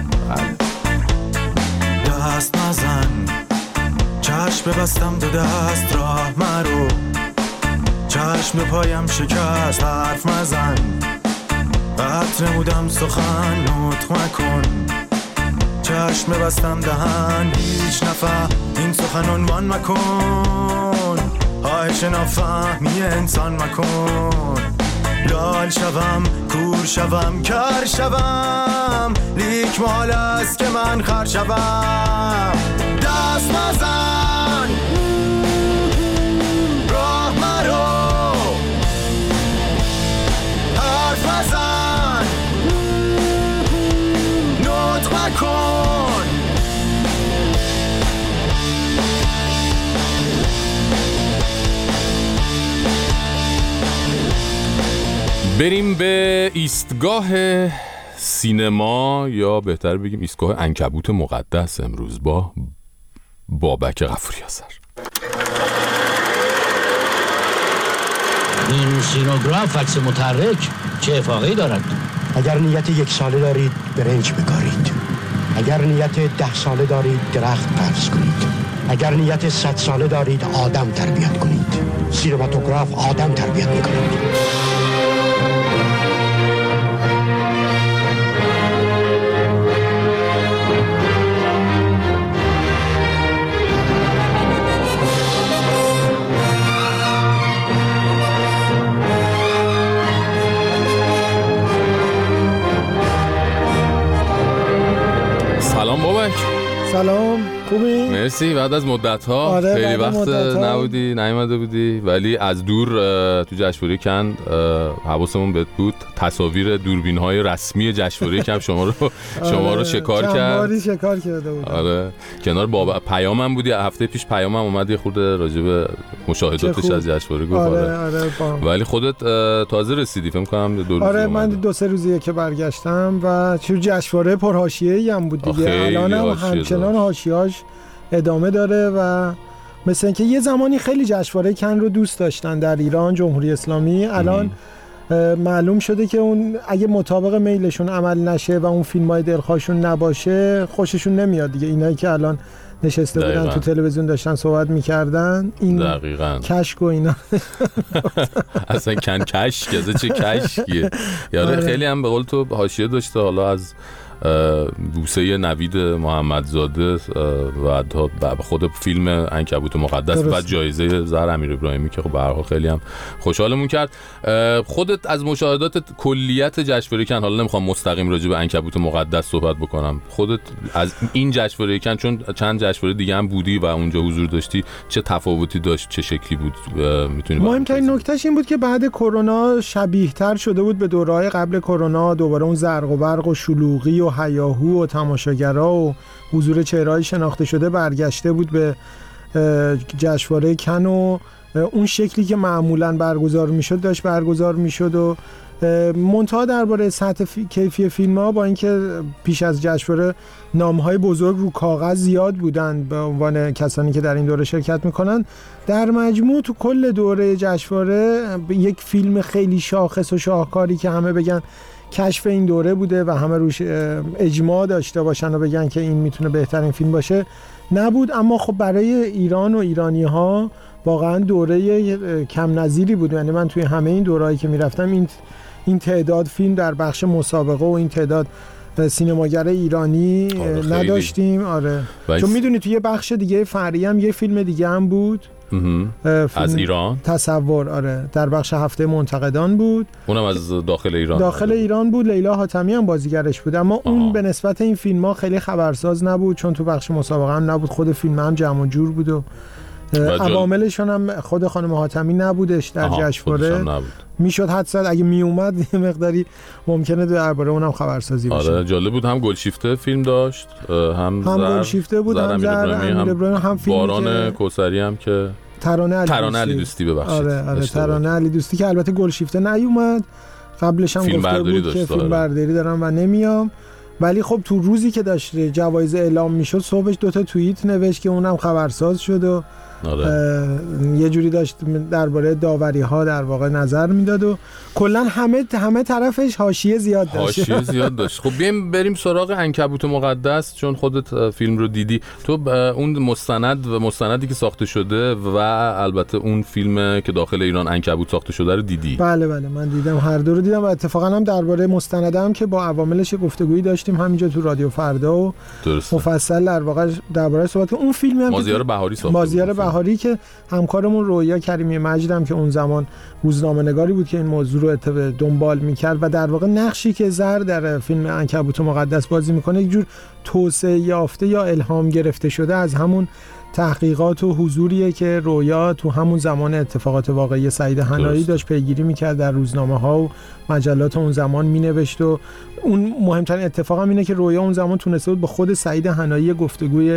دست نزن، چشم ببستم دو دست راه مرو، چشم دو پایم شکست حرف مزن، قطع نمودم سخن نطق مکن، چشم ببستم دهن هیچ نفهم این سخن عنوان مکن، خواهش نافهمی انسان مکن، لال شوم کور شوم کر شوم، لیک محال است که من خر شوم. دست مزن، راه مرو، حرف مزن، بریم به ایستگاه سینما یا بهتر بگیم ایستگاه عنکبوت مقدس امروز با بابک غفوری آذر. این سینوگراف عکس متحرک چه افاقه‌ای دارد؟ اگر نیت 1 ساله دارید برنج بکارید، اگر نیت 10 ساله دارید درخت پرس کنید، اگر نیت 100 ساله دارید آدم تربیت کنید. سینماتوگراف آدم تربیت می‌کند. سلام بابک. سلام، خوبی؟ مرسی. بعد از مدت‌ها خیلی وقت نبودی، نیومده بودی، ولی از دور تو جشنواره کن حواسمون بهت بود. تصاویر دوربین‌های رسمی جشنواره کن شما رو شکار کرد. باری شکار کرده بود. آره، کنار بابا پیامم بودی. هفته پیش پیامم اومد یه خورده راجع به مشاهداتش از جشنواره گفت. آره ولی خودت تازه رسیدی فکر کنم 2 روز. آره من 2-3 روزیه که برگشتم و چه جشنواره پرحاشیه‌ای هم بود دیگه. الان هم همچنان حاشیه‌اش ادامه داره و مثل اینکه یه زمانی خیلی جشنواره کن رو دوست داشتن در ایران، جمهوری اسلامی. الان معلوم شده که اون اگه مطابق میلشون عمل نشه و اون فیلم‌های دلخواهشون نباشه خوششون نمیاد دیگه. اینایی که الان نشسته بودن تو تلویزیون داشتن صحبت میکردن این دقیقاً کشک و اینا اصلا کشک چه کشکیه یاره. خیلی هم به قول تو حاشیه داشته، حالا از بوسه نوید محمدزاده و خود فیلم عنکبوت مقدس و جایزه زهر امیر ابراهیمی که به هر حال خیلی هم خوشحالمون کرد. خودت از مشاهدات کلیت جشنواره کن، حالا نمیخوام مستقیم راجع به عنکبوت مقدس صحبت بکنم، خودت از این جشنواره کن، چون چند جشنواره دیگه هم بودی و اونجا حضور داشتی، چه تفاوتی داشت، چه شکلی بود؟ میتونی مهمترین نکتهش این بود که بعد کرونا شبیه‌تر شده بود به دوره‌های قبل کرونا. دوباره اون زرق و برق و شلوغی و هیاهو و تماشاگرها و حضور چهره‌های شناخته شده برگشته بود به جشنواره کن و اون شکلی که معمولاً برگزار میشد داشت برگزار میشد و منتها درباره سطح کیفی فیلم‌ها با اینکه پیش از جشنواره نام‌های بزرگ رو کاغذ زیاد بودن به عنوان کسانی که در این دوره شرکت میکنن، در مجموع تو کل دوره جشنواره یک فیلم خیلی شاخص و شاهکاری که همه بگن کشف این دوره بوده و همه روش اجماع داشته باشن و بگن که این میتونه بهترین فیلم باشه نبود. اما خب برای ایران و ایرانی ها واقعا دوره کم نظیری بود. یعنی من توی همه این دورهایی که میرفتم این تعداد فیلم در بخش مسابقه و این تعداد سینماگر ایرانی نداشتیم. آره چون میدونی توی یه بخش دیگه فرعی هم یه فیلم دیگه هم بود از ایران، تصور. آره در بخش هفته منتقدان بود، اونم از داخل ایران بود. لیلا حاتمی هم بازیگرش بود، اما اون به نسبت این فیلم ها خیلی خبرساز نبود چون تو بخش مسابقه هم نبود. خود فیلم هم جمع و جور بود و عواملشون هم خود خانم حاتمی نبودش در جشنواره. میشد حدس زد اگه می اومد یه مقداری ممکنه درباره اونم خبرسازی بشه. آره جالب بود. هم گلشیفته فیلم داشت، هم گلشیفته بود، هم زهر امیر ابراهیمی، هم باران کوثری هم که ترانه علی دوستی ببخشید. آره ترانه علی دوستی که البته گلشیفته نیومد، قبلش هم گفته بود که فیلم برداری دارم و نمیام. ولی خب تو روزی که داشت جوایز اعلام میشد صبحش 2 تا توییت نوشت که اونم خبرساز شد و یه جوری داشت درباره داوری ها در واقع نظر میداد و کلا همه طرفش حاشیه زیاد داشت. خب بریم سراغ عنکبوت مقدس، چون خودت فیلم رو دیدی. تو اون مستندی که ساخته شده و البته اون فیلم که داخل ایران عنکبوت ساخته شده رو دیدی؟ بله من دیدم، هر دو رو دیدم و اتفاقا هم درباره مستندم که با عواملش گفتگویی داشتیم همینجا تو رادیو فردا و مفصل در واقع درباره صحبت که اون فیلمی هم مازیار بهاری ساخته که همکارمون رویا کریمی مجدم که اون زمان روزنامه‌نگاری بود که این موضوع رو دنبال می‌کرد و در واقع نقشی که زهر در فیلم عنکبوت مقدس بازی می‌کنه یک جور توسعه یافته یا الهام گرفته شده از همون تحقیقات و حضوریه که رویا تو همون زمان اتفاقات واقعی سعید حنایی داشت پیگیری می‌کرد، در روزنامه‌ها و مجلات اون زمان می‌نوشت و اون مهمترین اتفاق هم اینه که رویا اون زمان تونسته بود با خود سعید حنایی گفتگوی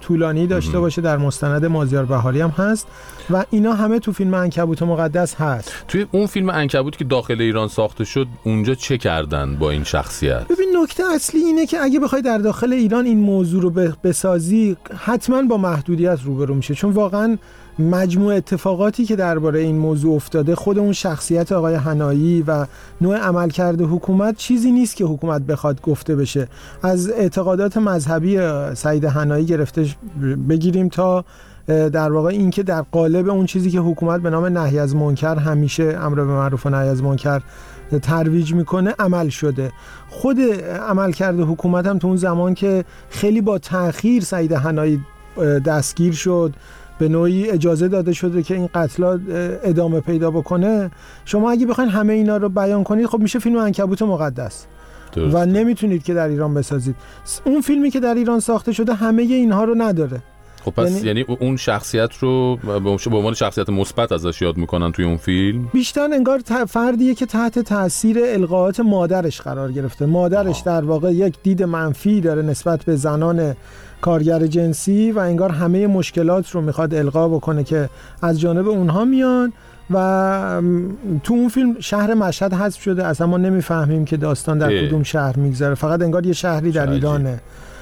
طولانی داشته باشه. در مستند مازیار بهاری هم هست و اینا همه تو فیلم عنکبوت مقدس هست. توی اون فیلم عنکبوت که داخل ایران ساخته شد اونجا چه کردن با این شخصیت؟ ببین نکته اصلی اینه که اگه بخوای در داخل ایران این موضوع رو بسازی حتما با محدودیت روبرو میشه، چون واقعا مجموع اتفاقاتی که درباره این موضوع افتاده، خود اون شخصیت آقای حنایی و نوع عملکرد حکومت چیزی نیست که حکومت بخواد گفته بشه. از اعتقادات مذهبی سعید حنایی گرفته بگیریم تا در واقع این که در قالب اون چیزی که حکومت به نام نهی از منکر همیشه امر به معروف و نهی از منکر ترویج میکنه عمل شده. خود عملکرد حکومت هم تو اون زمان که خیلی با تأخیر سعید حنایی دستگیر شد، به نوعی اجازه داده شده که این قتل‌ها ادامه پیدا بکنه، شما اگه بخواید همه اینا رو بیان کنید خب میشه فیلم عنکبوت مقدس درست. و نمیتونید که در ایران بسازید. اون فیلمی که در ایران ساخته شده همه اینها رو نداره. خب پس یعنی اون شخصیت رو به عنوان شخصیت مثبت ازش یاد میکنن توی اون فیلم؟ بیشتر انگار فردیه که تحت تاثیر القاءات مادرش قرار گرفته. مادرش در واقع یک دید منفی داره نسبت به زنان کارگر جنسی و انگار همه مشکلات رو میخواد القا بکنه که از جانب اونها میان و تو اون فیلم شهر مشهد حذف شده، اصلا ما نمیفهمیم که داستان در کدوم شهر میگذره، فقط انگار یه شهری در ایرانه.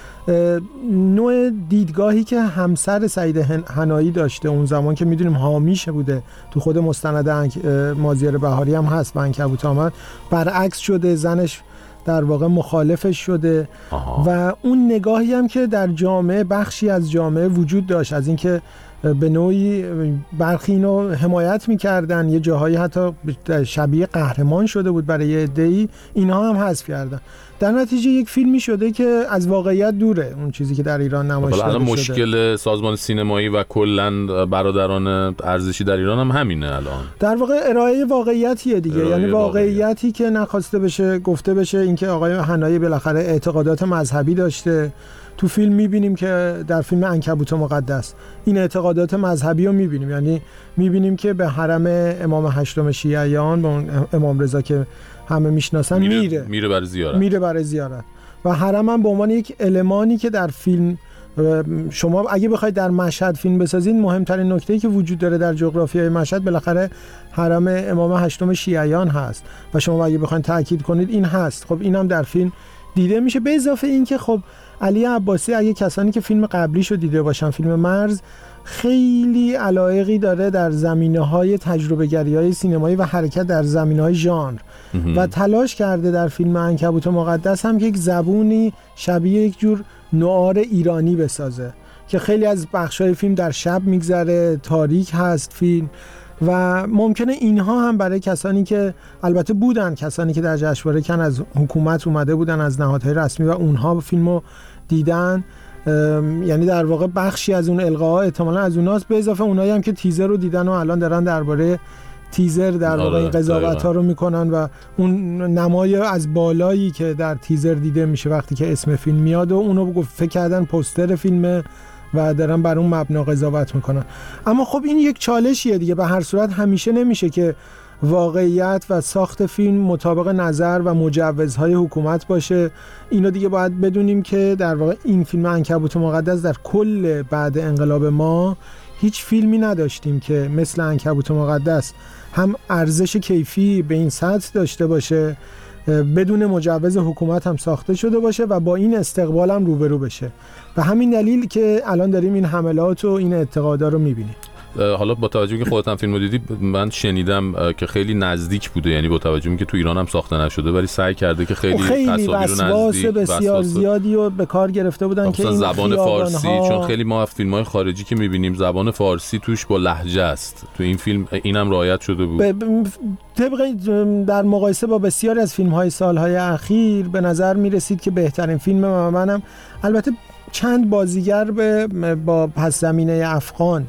نوع دیدگاهی که همسر سعید حنایی داشته اون زمان که میدونیم حامیشه بوده، تو خود مستند مازیار بهاری هم هست و عنکبوت آمد، برعکس شده، زنش در واقع مخالفش شده. و اون نگاهی هم که در جامعه بخشی از جامعه وجود داشت از اینکه به نوعی برخی اینو حمایت میکردن، یه جاهایی حتی شبیه قهرمان شده بود برای یه عده‌ای، اینها هم حذف کردن. در نتیجه یک فیلمی شده که از واقعیت دوره، اون چیزی که در ایران نمایش داده شده. مشکل سازمان سینمایی و کلاً برادران ارزشی در ایران هم همینه الان. در واقع ارائه واقعیتیه دیگه، یعنی واقعیتی که نخواسته بشه گفته بشه. اینکه آقای حنایی بالاخره اعتقادات مذهبی داشته، تو فیلم میبینیم که در فیلم عنکبوت مقدس این اعتقادات مذهبی رو میبینیم، یعنی میبینیم که به حرم امام هشتم شیعیان، به اون امام رضا که همه میشناسن میره برای زیارت و حرم هم به عنوان یک المانی که در فیلم شما اگه بخواید در مشهد فیلم بسازین، مهمترین نکته‌ای که وجود داره در جغرافیای مشهد بالاخره حرم امام هشتم شیعیان هست و شما اگه بخواید تاکید کنید این هست. خب اینم در فیلم دیده میشه. به اضافه این که خب علی عباسی، اگه کسانی که فیلم قبلیشو دیده باشن، فیلم مرز، خیلی علایقی داره در زمینه‌های تجربه‌گری‌های سینمایی و حرکت در زمینه‌های ژانر و تلاش کرده در فیلم عنکبوت مقدس هم که یک زبونی شبیه یک جور نوار ایرانی بسازه که خیلی از بخش‌های فیلم در شب میگذره، تاریک هست فیلم و ممکنه اینها هم برای کسانی که البته بودن کسانی که در جشنواره کن از حکومت اومده بودن، از نهادهای رسمی و اونها فیلمو دیدن، یعنی در واقع بخشی از اون القاها احتمالاً از اوناست، به اضافه اونایی هم که تیزر رو دیدن و الان دارن درباره تیزر در واقع این قضاوت‌ها رو میکنن و اون نمای از بالایی که در تیزر دیده میشه وقتی که اسم فیلم میاد و اونو فکر کردن پوستر فیلمه و دارن بر اون مبنا قضاوت میکنن. اما خب این یک چالشیه دیگه، به هر صورت همیشه نمیشه که واقعیت و ساخت فیلم مطابق نظر و مجوزهای حکومت باشه. اینو دیگه باید بدونیم که در واقع این فیلم عنکبوت مقدس در کل بعد انقلاب ما هیچ فیلمی نداشتیم که مثل عنکبوت مقدس هم ارزش کیفی به این سطح داشته باشه، بدون مجوز حکومت هم ساخته شده باشه و با این استقبال هم روبرو بشه. و همین دلیل که الان داریم این حملات و این اعتقادا رو میبینیم. حالا با توجه که خودت هم فیلمو دیدی، من شنیدم که خیلی نزدیک بوده، یعنی با توجه که تو ایران هم ساخته نشده ولی سعی کرده که خیلی تصاویر نزدیک بسیار زیادی رو به کار گرفته بودن که این زبان فارسی، چون خیلی ما فیلم‌های خارجی که می‌بینیم زبان فارسی توش با لهجه است، تو این فیلم اینم رعایت شده بود. طبق در مقایسه با بسیاری از فیلم‌های سال‌های اخیر به نظر می‌رسید که بهترین فیلم منم، البته چند بازیگر با پس زمینه افغان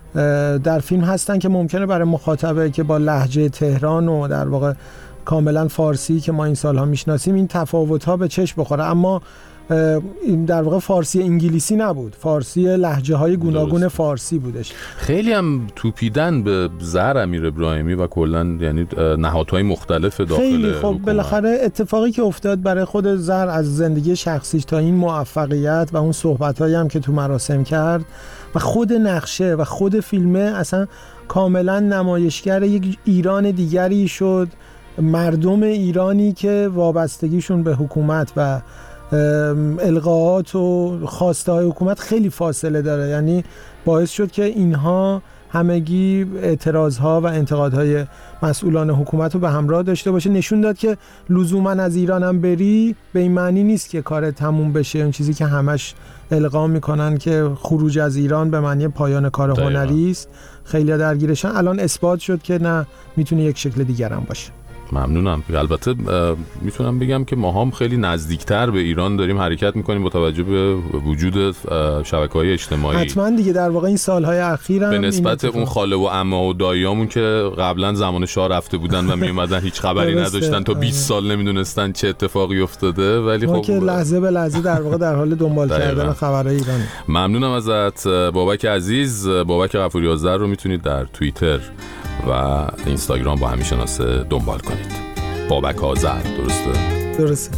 در فیلم هستن که ممکنه برای مخاطبه که با لهجه تهران و در واقع کاملا فارسی که ما این سالها میشناسیم این تفاوت‌ها به چشم بخوره، اما این در واقع فارسی انگلیسی نبود، فارسی لهجه های گوناگون فارسی بودش. خیلی هم توپیدن به زهر امیر ابراهیمی و کلا یعنی نهادهای مختلف داخل خیلی خب حکومت. بالاخره اتفاقی که افتاد برای خود زهر از زندگی شخصیش تا این موفقیت و اون صحبتایی هم که تو مراسم کرد و خود نقشه و خود فیلمه اصلا کاملا نمایشگر یک ایران دیگری شد. مردم ایرانی که وابستگیشون به حکومت و القاءات و خواسته های حکومت خیلی فاصله داره، یعنی باعث شد که اینها همگی اعتراضها و انتقادهای مسئولان حکومت رو به همراه داشته باشه. نشون داد که لزوما از ایران هم بری به این معنی نیست که کار تموم بشه. اون چیزی که همش القا میکنن که خروج از ایران به معنی پایان کار هنری است، خیلی درگیرشن. الان اثبات شد که نه، میتونه یک شکل دیگر هم باشه. ممنونم. البته میتونم بگم که ما هم خیلی نزدیکتر به ایران داریم حرکت میکنیم با توجه به وجود شبکه‌های اجتماعی. حتما دیگه در واقع این سالهای اخیر به نسبت اون خاله و عمه و داییامون که قبلا زمان شاه رفته بودن و میومدن هیچ خبری نداشتن تا 20 سال نمیدونستن چه اتفاقی افتاده، ولی خب که لحظه به لحظه در واقع در حال دنبال کردن خبرهای ایرانی. ممنونم ازت بابک عزیز. بابک غفوری آذر رو میتونید در توییتر و اینستاگرام با همین شناسه دنبال کنید. بابک آذر. درسته.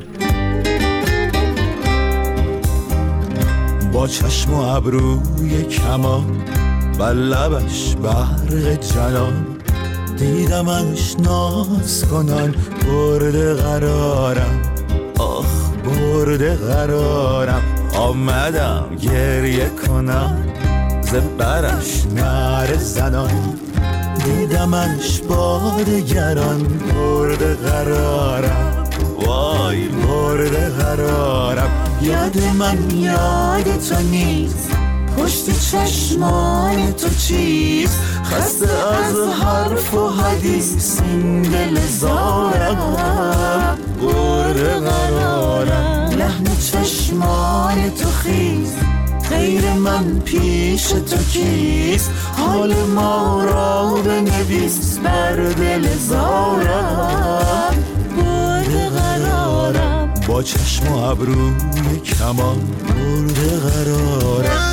با چشم و ابروی کمان و لبش برق جنان دیدمش ناز کنن برده قرارم، آخ برده قرارم. آمدم گریه کنم زبرش نره زنان دیدمش با دگران برده قرارم، وای برده قرارم. یاد من یاد تو نیست، پشت چشمان تو چیست، خسته از حرف و حدیث این دل زارم برده قرارم. لحن چشمان تو خیز غیر من پیش تو کیست، حال ما را بنویس بر دل زارم برده قرارم. با چشم و ابروی کمان برده قرارم.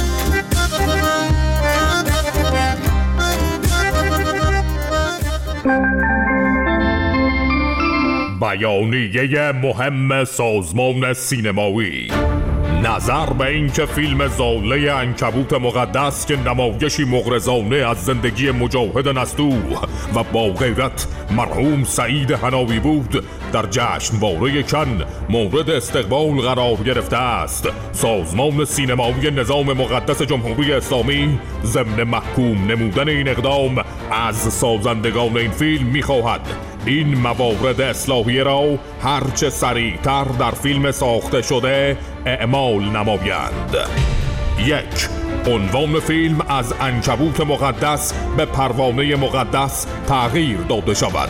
بیانیه مهم سازمان سینمایی. نظر به این که فیلم زاله عنکبوت مقدس که نمایشی مغرضانه از زندگی مجاهد نستوه و با غیرت مرحوم سعید حناوی بود در جشنواره کن مورد استقبال قرار گرفته است، سازمان سینمایی نظام مقدس جمهوری اسلامی ضمن محکوم نمودن این اقدام از سازندگان این فیلم می‌خواهد این موارد اصلاحیه را هرچه سریعتر در فیلم ساخته شده اعمال نمایند. 1. عنوان فیلم از عنکبوت مقدس به پروانه مقدس تغییر داده شود.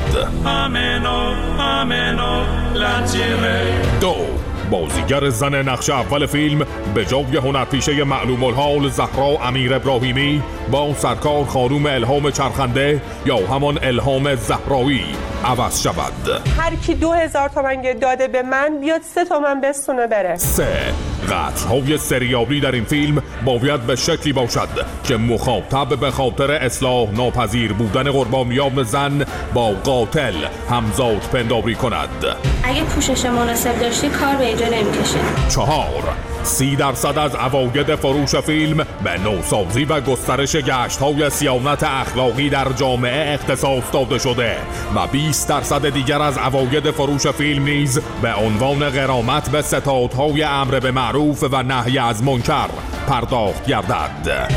2. بازیگر زن نقش اول فیلم به جای هنرپیشه معلوم الحال زهرا امیر ابراهیمی با سرکار خانوم الهام چرخنده یا همان الهام زهرایی عوض شود. هر کی 2000 تومن داده به من بیاد 3 تومن بستونه بره. 3. قطعهای سریالی در این فیلم باید به شکلی باشد که مخاطب به خاطر اصلاح ناپذیر بودن قربانیان زن با قاتل همزاد پنداری کند. اگه پوشش مناسب داشتی کار به اینجا نمیکشه. 4. 30% از عواید فروش فیلم به نوسازی و گسترش گشت‌های صیانت اخلاقی در جامعه اختصاص داده شده و 20% دیگر از عواید فروش فیلم نیز به عنوان غرامت به ستادهای امر به معروف و نهی از منکر پرداخت گردد.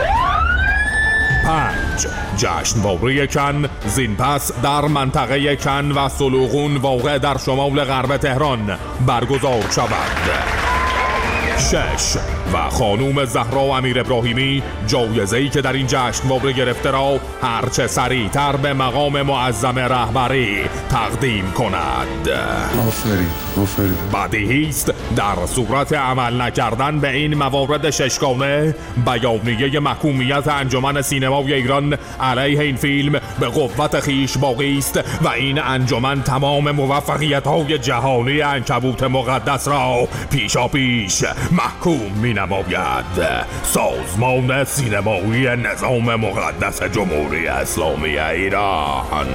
5. جشنواره کن زین پس در منطقه کن و سلوغون واقع در شمال غرب تهران برگزار شود. 6. و خانوم زهرا امیر ابراهیمی جایزه‌ای که در این جشنواره گرفته را هرچه سریعتر به مقام معظم رهبری تقدیم کند. آفرین. بدیهی است در صورت عمل نکردن به این موارد ششگانه بیانیه محکومیت انجمن سینمای ایران علیه این فیلم به قوت خیش باقی است و این انجمن تمام موفقیت‌های جهانی عنکبوت مقدس را پیشاپیش محکوم می‌نماید. سازمان سینمایی نظام مقدس جمهوری اسلامی ایران.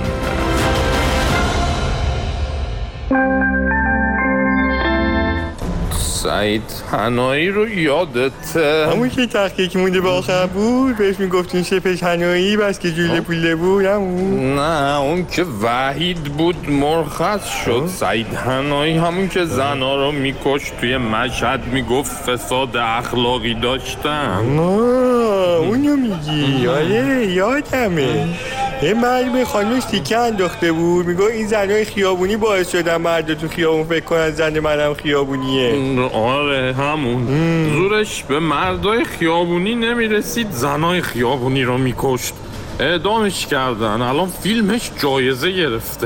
سعید حنایی رو یادته؟ همون که تحقیق مونده به آخر بود بهش میگفتین شپش حنایی بس که جوله پوله بود همون؟ نه اون که وحید بود مرخص شد. سعید حنایی همون که زنا رو میکشت توی مشهد میگفت فساد اخلاقی داشتن. اونو میگی؟ آره یادمه. یه مرد به خانوش تیکه انداخته بود میگو این زنای خیابونی باعث شدن مرد تو خیابون فکر کنن زن منم خیابونیه. آره همون. زورش به مردای خیابونی نمیرسید زنای خیابونی رو میکشت. اعدامش کردن. الان فیلمش جایزه گرفته.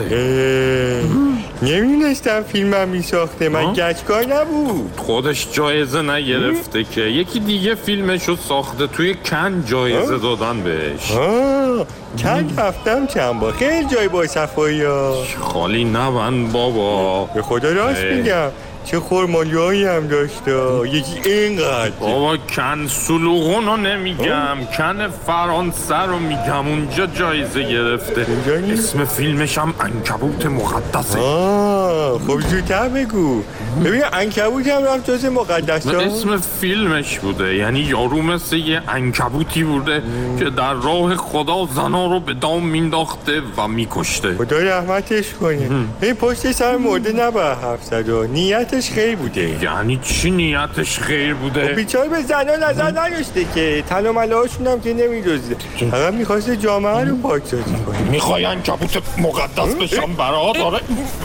نمیدونستم فیلمم میساخته. من گچکار نبود. خودش جایزه نگرفته که یکی دیگه فیلمشو ساخته توی کن جایزه دادن بهش. کن رفتم چند بار خیلی جای با صفایی ها. خالی نبند بابا. به خدا راست میگم چه خورمالیایی هم داشته. یکی اینقدر بابا کن سلوغون رو نمیگم کن فرانسه رو میگم. اونجا جایزه گرفته. اسم فیلمش هم عنکبوت مقدسه. خب زودتر بگو. ببین عنکبوت هم رفت جز مقدس ها. اسم فیلمش بوده. یعنی یارو مثل یه عنکبوتی بوده که در راه خدا زنا رو به دام مینداخته و میکشته. خدا رحمتش کنه. این پشت سر مرده نباید حرف زد. نیتش خیر بوده. یعنی چی نیتش خیر بوده؟ بیچاره به زنا نظر نداشته که تن و مله هاشون هم که نمیدوزده. فقط میخواسته جامعه رو پاکسازی کنه. میخوای عنکبوت مقدس بشم برات؟ آره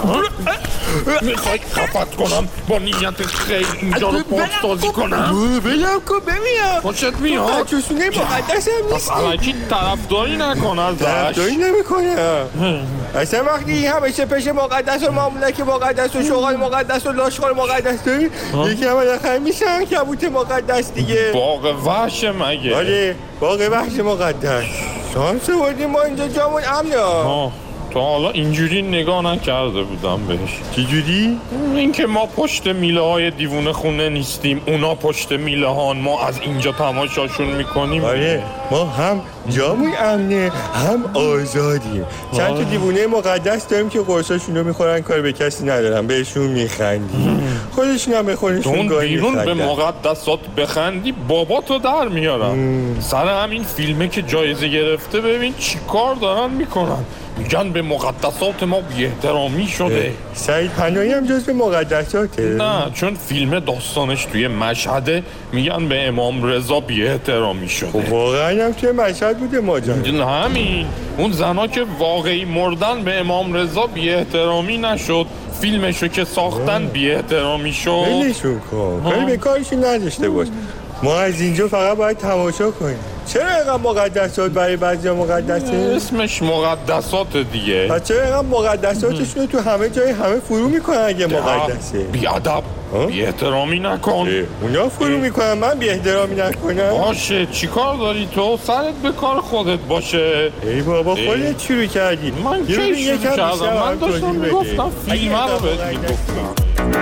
میخوای خفت کنم با نیت خیر اینجا رو پاکسازی کنم؟ بلم کن ببینم خوشت میاد؟ چشونه مقدس هم نیستی. الکی طرفداری نکن ازش. طرفداری نمیکنم. اصلا وقتی همیشه پیش مقدس و مملک مقدس و شغال مقدس و لاشخور مقدس داری یکی هم بالاخره میشه عنکبوت مقدس دیگه. باغ وحش مگه؟ آره باغ وحش مقدس. شانس بردیم ما اینجا جامون امنه. تا حالا اینجوری نگاه نکرده بودم بهش. چجوری؟ این که ما پشت میله های دیوونه خونه نیستیم اونا پشت میله هان ما از اینجا تماشاشون میکنیم. آره ما هم جامون امنه هم آزادیم. چند تا دیوونه مقدس داریم که قرصاشون رو میخورن کار به کسی ندارن بهشون میخندیم. خودشون هم به خودشون گاهی بیرون به مقدسات بخندی بابا تو در میارم. سر همین فیلمه که جایزه گرفته ببین چی کار دارن میکنن. میگن به مقدسات ما بی احترامی شده. سعید حنایی هم جز به مقدساته؟ نه چون فیلم داستانش توی مشهده میگن به امام رضا بی احترامی شده. خب واقعا هم توی مشهد بوده ماجرا. همین اون زنا که واقعی مردن به امام رضا بی احترامی نشد. فیلمشو که ساختن بی احترامی شد. ولشون کن کاری به کارشون نداشته باش. ما از اینجا فقط باید تماشا کنیم. چرا اینقدر مقدسات برای بعضیا مقدسه؟ اسمش مقدسات دیگه. پس چرا اینقدر مقدساتشون رو تو همه جای همه فرو میکنن اگه مقدسه؟ بیادب بی احترامی نکن. اونا فرو میکنن من بی احترامی نکنم؟ باشه چیکار داری تو؟ سرت به کار خودت باشه. ای بابا خودت شروع کردی. من کی شروع کردم؟ من داشتم میگفتم فیلم رو بهت میگفتم.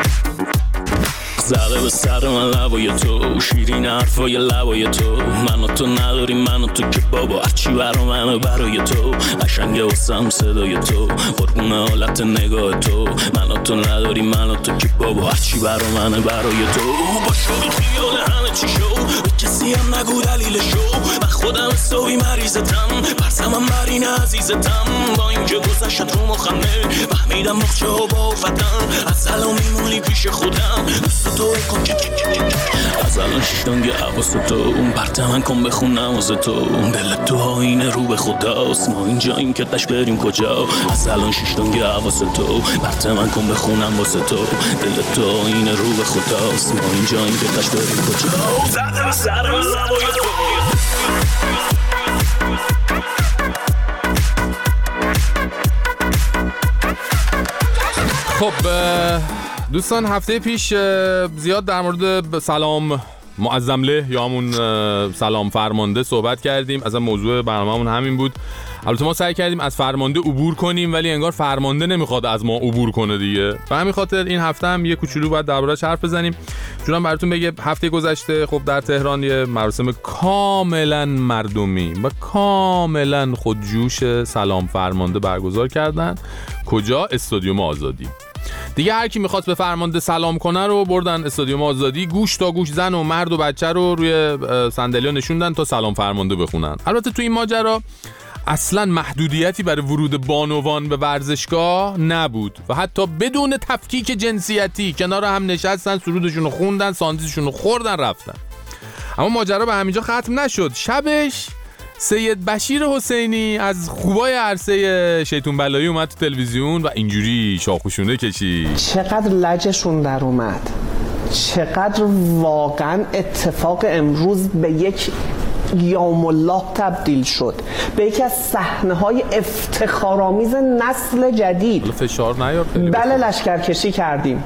زده به سر من لبای تو شیرین حرفای لبای تو من و تو نداری من و تو که بابا هرچی برا منه برای تو قشنگه واسم صدای تو قربون حالت نگاه تو من و تو نداری من و تو که بابا هرچی برا منه برای تو با شو این خیال همه چی شو به کسی هم نگو دلیل شو من خودم حسابی مریضتم برسمم بر این عزیزتم با اینکه گذشت رو مخمه فهمیدم نقشه ها با فتم از الان میمونی پیش خودم دوست تو کن از الان شیشتانگه حواس تو برت من کن بخونم واسه تو دل تو آینه رو به خداست ما اینجا این که تش بریم کجا از الان شیشتانگه حواس تو برت من کن بخونم واسه تو دل تو آینه رو به خداست ما اینجا این که تش بریم کجا زده به سر من لبای تو خب دوستان هفته پیش زیاد در مورد سلام معظمله یا همون سلام فرمانده صحبت کردیم. اصلا موضوع برنامه‌مون همین بود. البته ما سعی کردیم از فرمانده عبور کنیم ولی انگار فرمانده نمیخواد از ما عبور کنه دیگه. به همین خاطر این هفته هم یه کوچولو باید درباره‌اش حرف بزنیم. چون براتون بگم هفته گذشته خب در تهران یه مراسم کاملا مردمی و کاملا خودجوش سلام فرمانده برگزار کردن. کجا؟ استادیوم آزادی. دیگه هر کی میخواست به فرمانده سلام کنه رو بردن استادیوم آزادی، گوش تا گوش زن و مرد و بچه رو روی صندلی‌ها نشوندن تا سلام فرمانده بخونن. البته تو این ماجرا اصلا محدودیتی برای ورود بانوان به ورزشگاه نبود و حتی بدون تفکیک جنسیتی کنار هم نشستن، سرودشون رو خوندن، ساندویچشون رو خوردن، رفتن. اما ماجرا به همینجا ختم نشد. شبش سید بشیر حسینی از خوبای عرصه شیطون بلایی اومد تو تلویزیون و اینجوری شاخوشونه کشید. چقدر لجشون در اومد، چقدر واقعا اتفاق امروز به یک یوم الله تبدیل شد، به یکی از صحنه‌های افتخارآمیز نسل جدید. فشار نیار. بله لشکرکشی کردیم.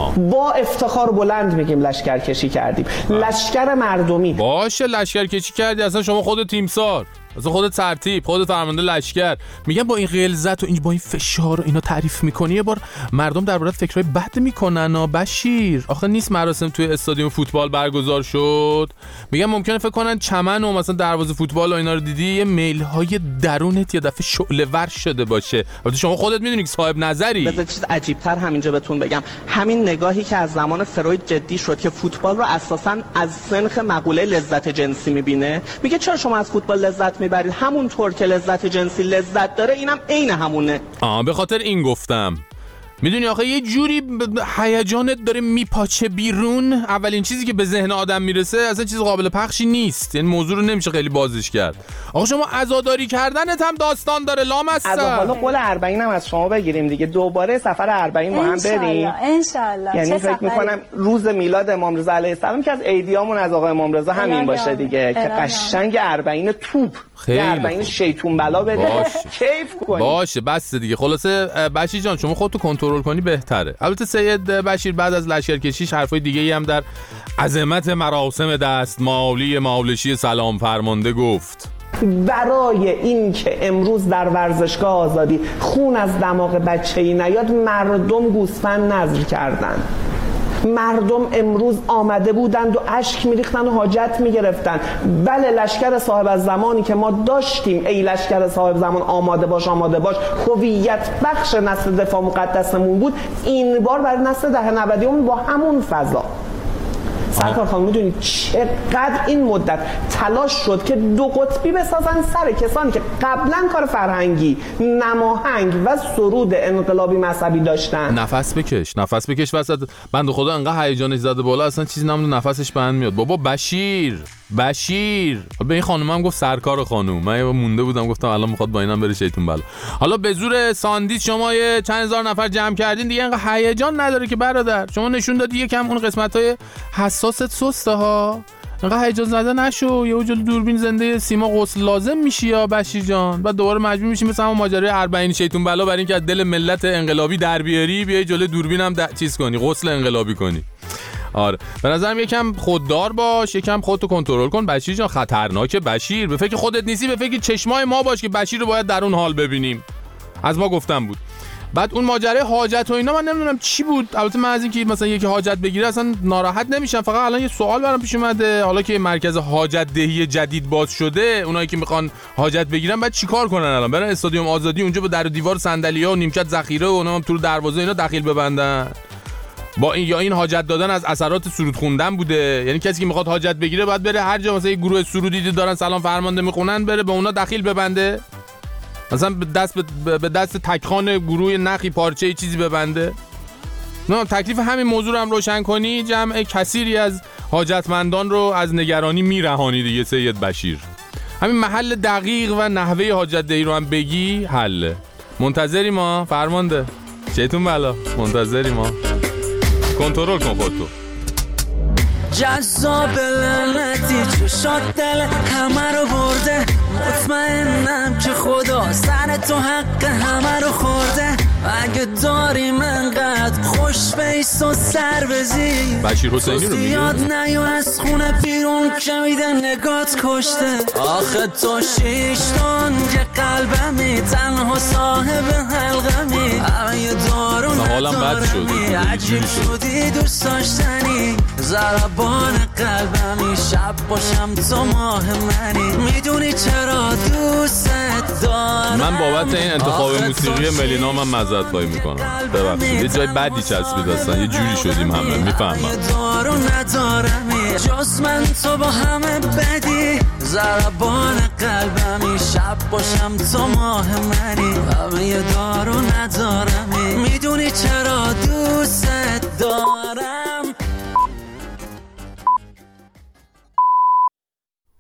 با افتخار بلند میگیم لشکرکشی کردیم. لشکر مردمی. باشه لشکرکشی کردی، اصلا شما خودت تیمسار، اصلا خودت سرتیپ، خودت فرمانده لشکر. میگم با این غلظت و با این فشار و اینا تعریف میکنی یه بار مردم دربارت فکرای بد میکنن. بشیر آخه نیست مراسم توی استادیوم فوتبال برگزار شد. میگم ممکنه فکر کنن چمن و مثلا دروازه فوتبال و اینا رو دیدی، یه میل های درونت یه دفعه شعله ور شده باشه. البته شما خودت میدونی که صاحب نظری. بذار چیز عجیب تر همینجا بهتون بگم، همین نگاهی که از زمان فروید جدی شد که فوتبال رو اساساً از سنخ مقوله لذت جنسی میبینه، میگه چرا شما از فوتبال لذت میبرید؟ همونطور که لذت جنسی لذت داره اینم عین همونه. به خاطر این گفتم. میدونی آخه یه جوری هیجانت داره میپاچه بیرون. اولین چیزی که به ذهن آدم میرسه اصلا چیز قابل پخشی نیست، یعنی موضوع رو نمیشه خیلی بازش کرد. آخه شما عزاداری کردنت هم داستان داره لامصب. حالا قول 40 هم از شما بگیریم دیگه، دوباره سفر 40 با هم بریم ان شاءالله. یعنی فکر میکنم روز میلاد امام رضا علیه السلام که از عیدیامون از آقا امام رضا همین باشه دیگه، که قشنگ 40 توپ، 40 شیطون بلا بده کیف کنی. باشه بس دیگه. خلاصه بشیر جان شما خودتو کنترل کنی بهتره. البته سید بشیر بعد از لشکرکشیش حرفای دیگه‌ای هم در عظمت مراسم دستمالی مالشی سلام فرمانده گفت. برای این که امروز در ورزشگاه آزادی خون از دماغ بچه‌ای نیاد، مردم گوسفند نذر کردن. مردم امروز آمده بودند و اشک میریختن و حاجت میگرفتن. بله لشکر صاحب از زمانی که ما داشتیم، ای لشکر صاحب زمان آماده باش آماده باش، هویت بخش نسل دفاع مقدسمون بود. این بار برای نسل دهه 90 با همون فضا. سرکار خانم میدونید چقدر این مدت تلاش شد که دو قطبی بسازن سر کسانی که قبلا کار فرهنگی، نماهنگ و سرود انقلابی مذهبی داشتن. نفس بکش وسط. بنده خدا انقدر هیجانش زده بالا اصلا چیزی نمونده نفسش بند میاد. بابا بشیر به این خانم هم گفت سرکار خانم. من مونده بودم گفتم الان میخواد با اینم بره شیطون بلا. حالا به زور ساندیس شما یه چند هزار نفر جمع کردین دیگه، انقدر هیجان نداره که برادر. شما نشون دادی یکم اون قسمت‌های حساست سسته ها. انقدر هیجان زده نشو. یه جلوی دوربین زنده سیما غسل لازم میشی یا بشیر جان، بعد دوباره مجبور میشی مثلا ماجرای 40 شیطون بلا برای اینکه از دل ملت انقلابی در بیاری، بیای جلوی دوربین هم چیز کنی، غسل انقلابی کنی. آره به نظرم یکم خوددار باش، یکم خودتو کنترل کن بشیر جان. خطرناکه بشیر. به فکر خودت نیستی، به فکر چشمای ما باش که بشیر رو باید در اون حال ببینیم. از ما گفتم بود. بعد اون ماجرای حاجت و اینا من نمیدونم چی بود. البته من از اینکه مثلا یکی حاجت بگیره اصلا ناراحت نمیشم، فقط الان یه سوال برام پیش اومده. حالا که مرکز حاجت دهی جدید باز شده، اونایی که میخوان حاجت بگیرن بعد چیکار کنن؟ الان برن استادیوم آزادی اونجا با در و دیوار صندلی‌ها و نیمکت ذخیره و اونم تو دروازه اینا دخیل ببندن؟ با این یا این حاجت دادن از اثرات سرود خوندن بوده؟ یعنی کسی که میخواد حاجت بگیره باید بره هر جا مثلا یه گروه سرودی دارن سلام فرمانده میخونن بره به اونا دخیل ببنده، مثلا به دست تکخان گروه نخی پارچه چیزی ببنده؟ نه، تکلیف همین موضوع رو هم روشن کنی جمع کثیری از حاجتمندان رو از نگرانی میرهانی دیگه سید بشیر. همین محل دقیق و نحوه حاجت دهی رو هم بگی حله. منتظری ما فرمانده، چیتون بلا منتظری ما، کنترل کن خودتو. جذاب لعنتی چشات دل همه رو برده، مطمئنم که خدا سر تو حق همه رو خورده. اگه داری منقدر خوش بیست و سر بزی، بشیر حسینی رو میگه یاد نیو از خونه بیرون که میده نگات کشته. آخه تو شیشتون که قلبمی تنها صاحب حلقمی، همه دارون ندارمی، عجیب شدی دوست داشتنی، ضربان قلبمی شب باشم تو ماه منی، میدونی چرا دوست دارم. من بابت این انتخاب موسیقی ملینا من معذرت خواهی میکنم، ببخشید یه جای بدی چسبید داستان، یه جوری شدیم همه، میفهمم. دارو ندارمی جز من تو با همه بدی، ضربان قلبمی شب باشم تو ماه منی، همه دارو ندارمی، میدونی چرا دوست دارم.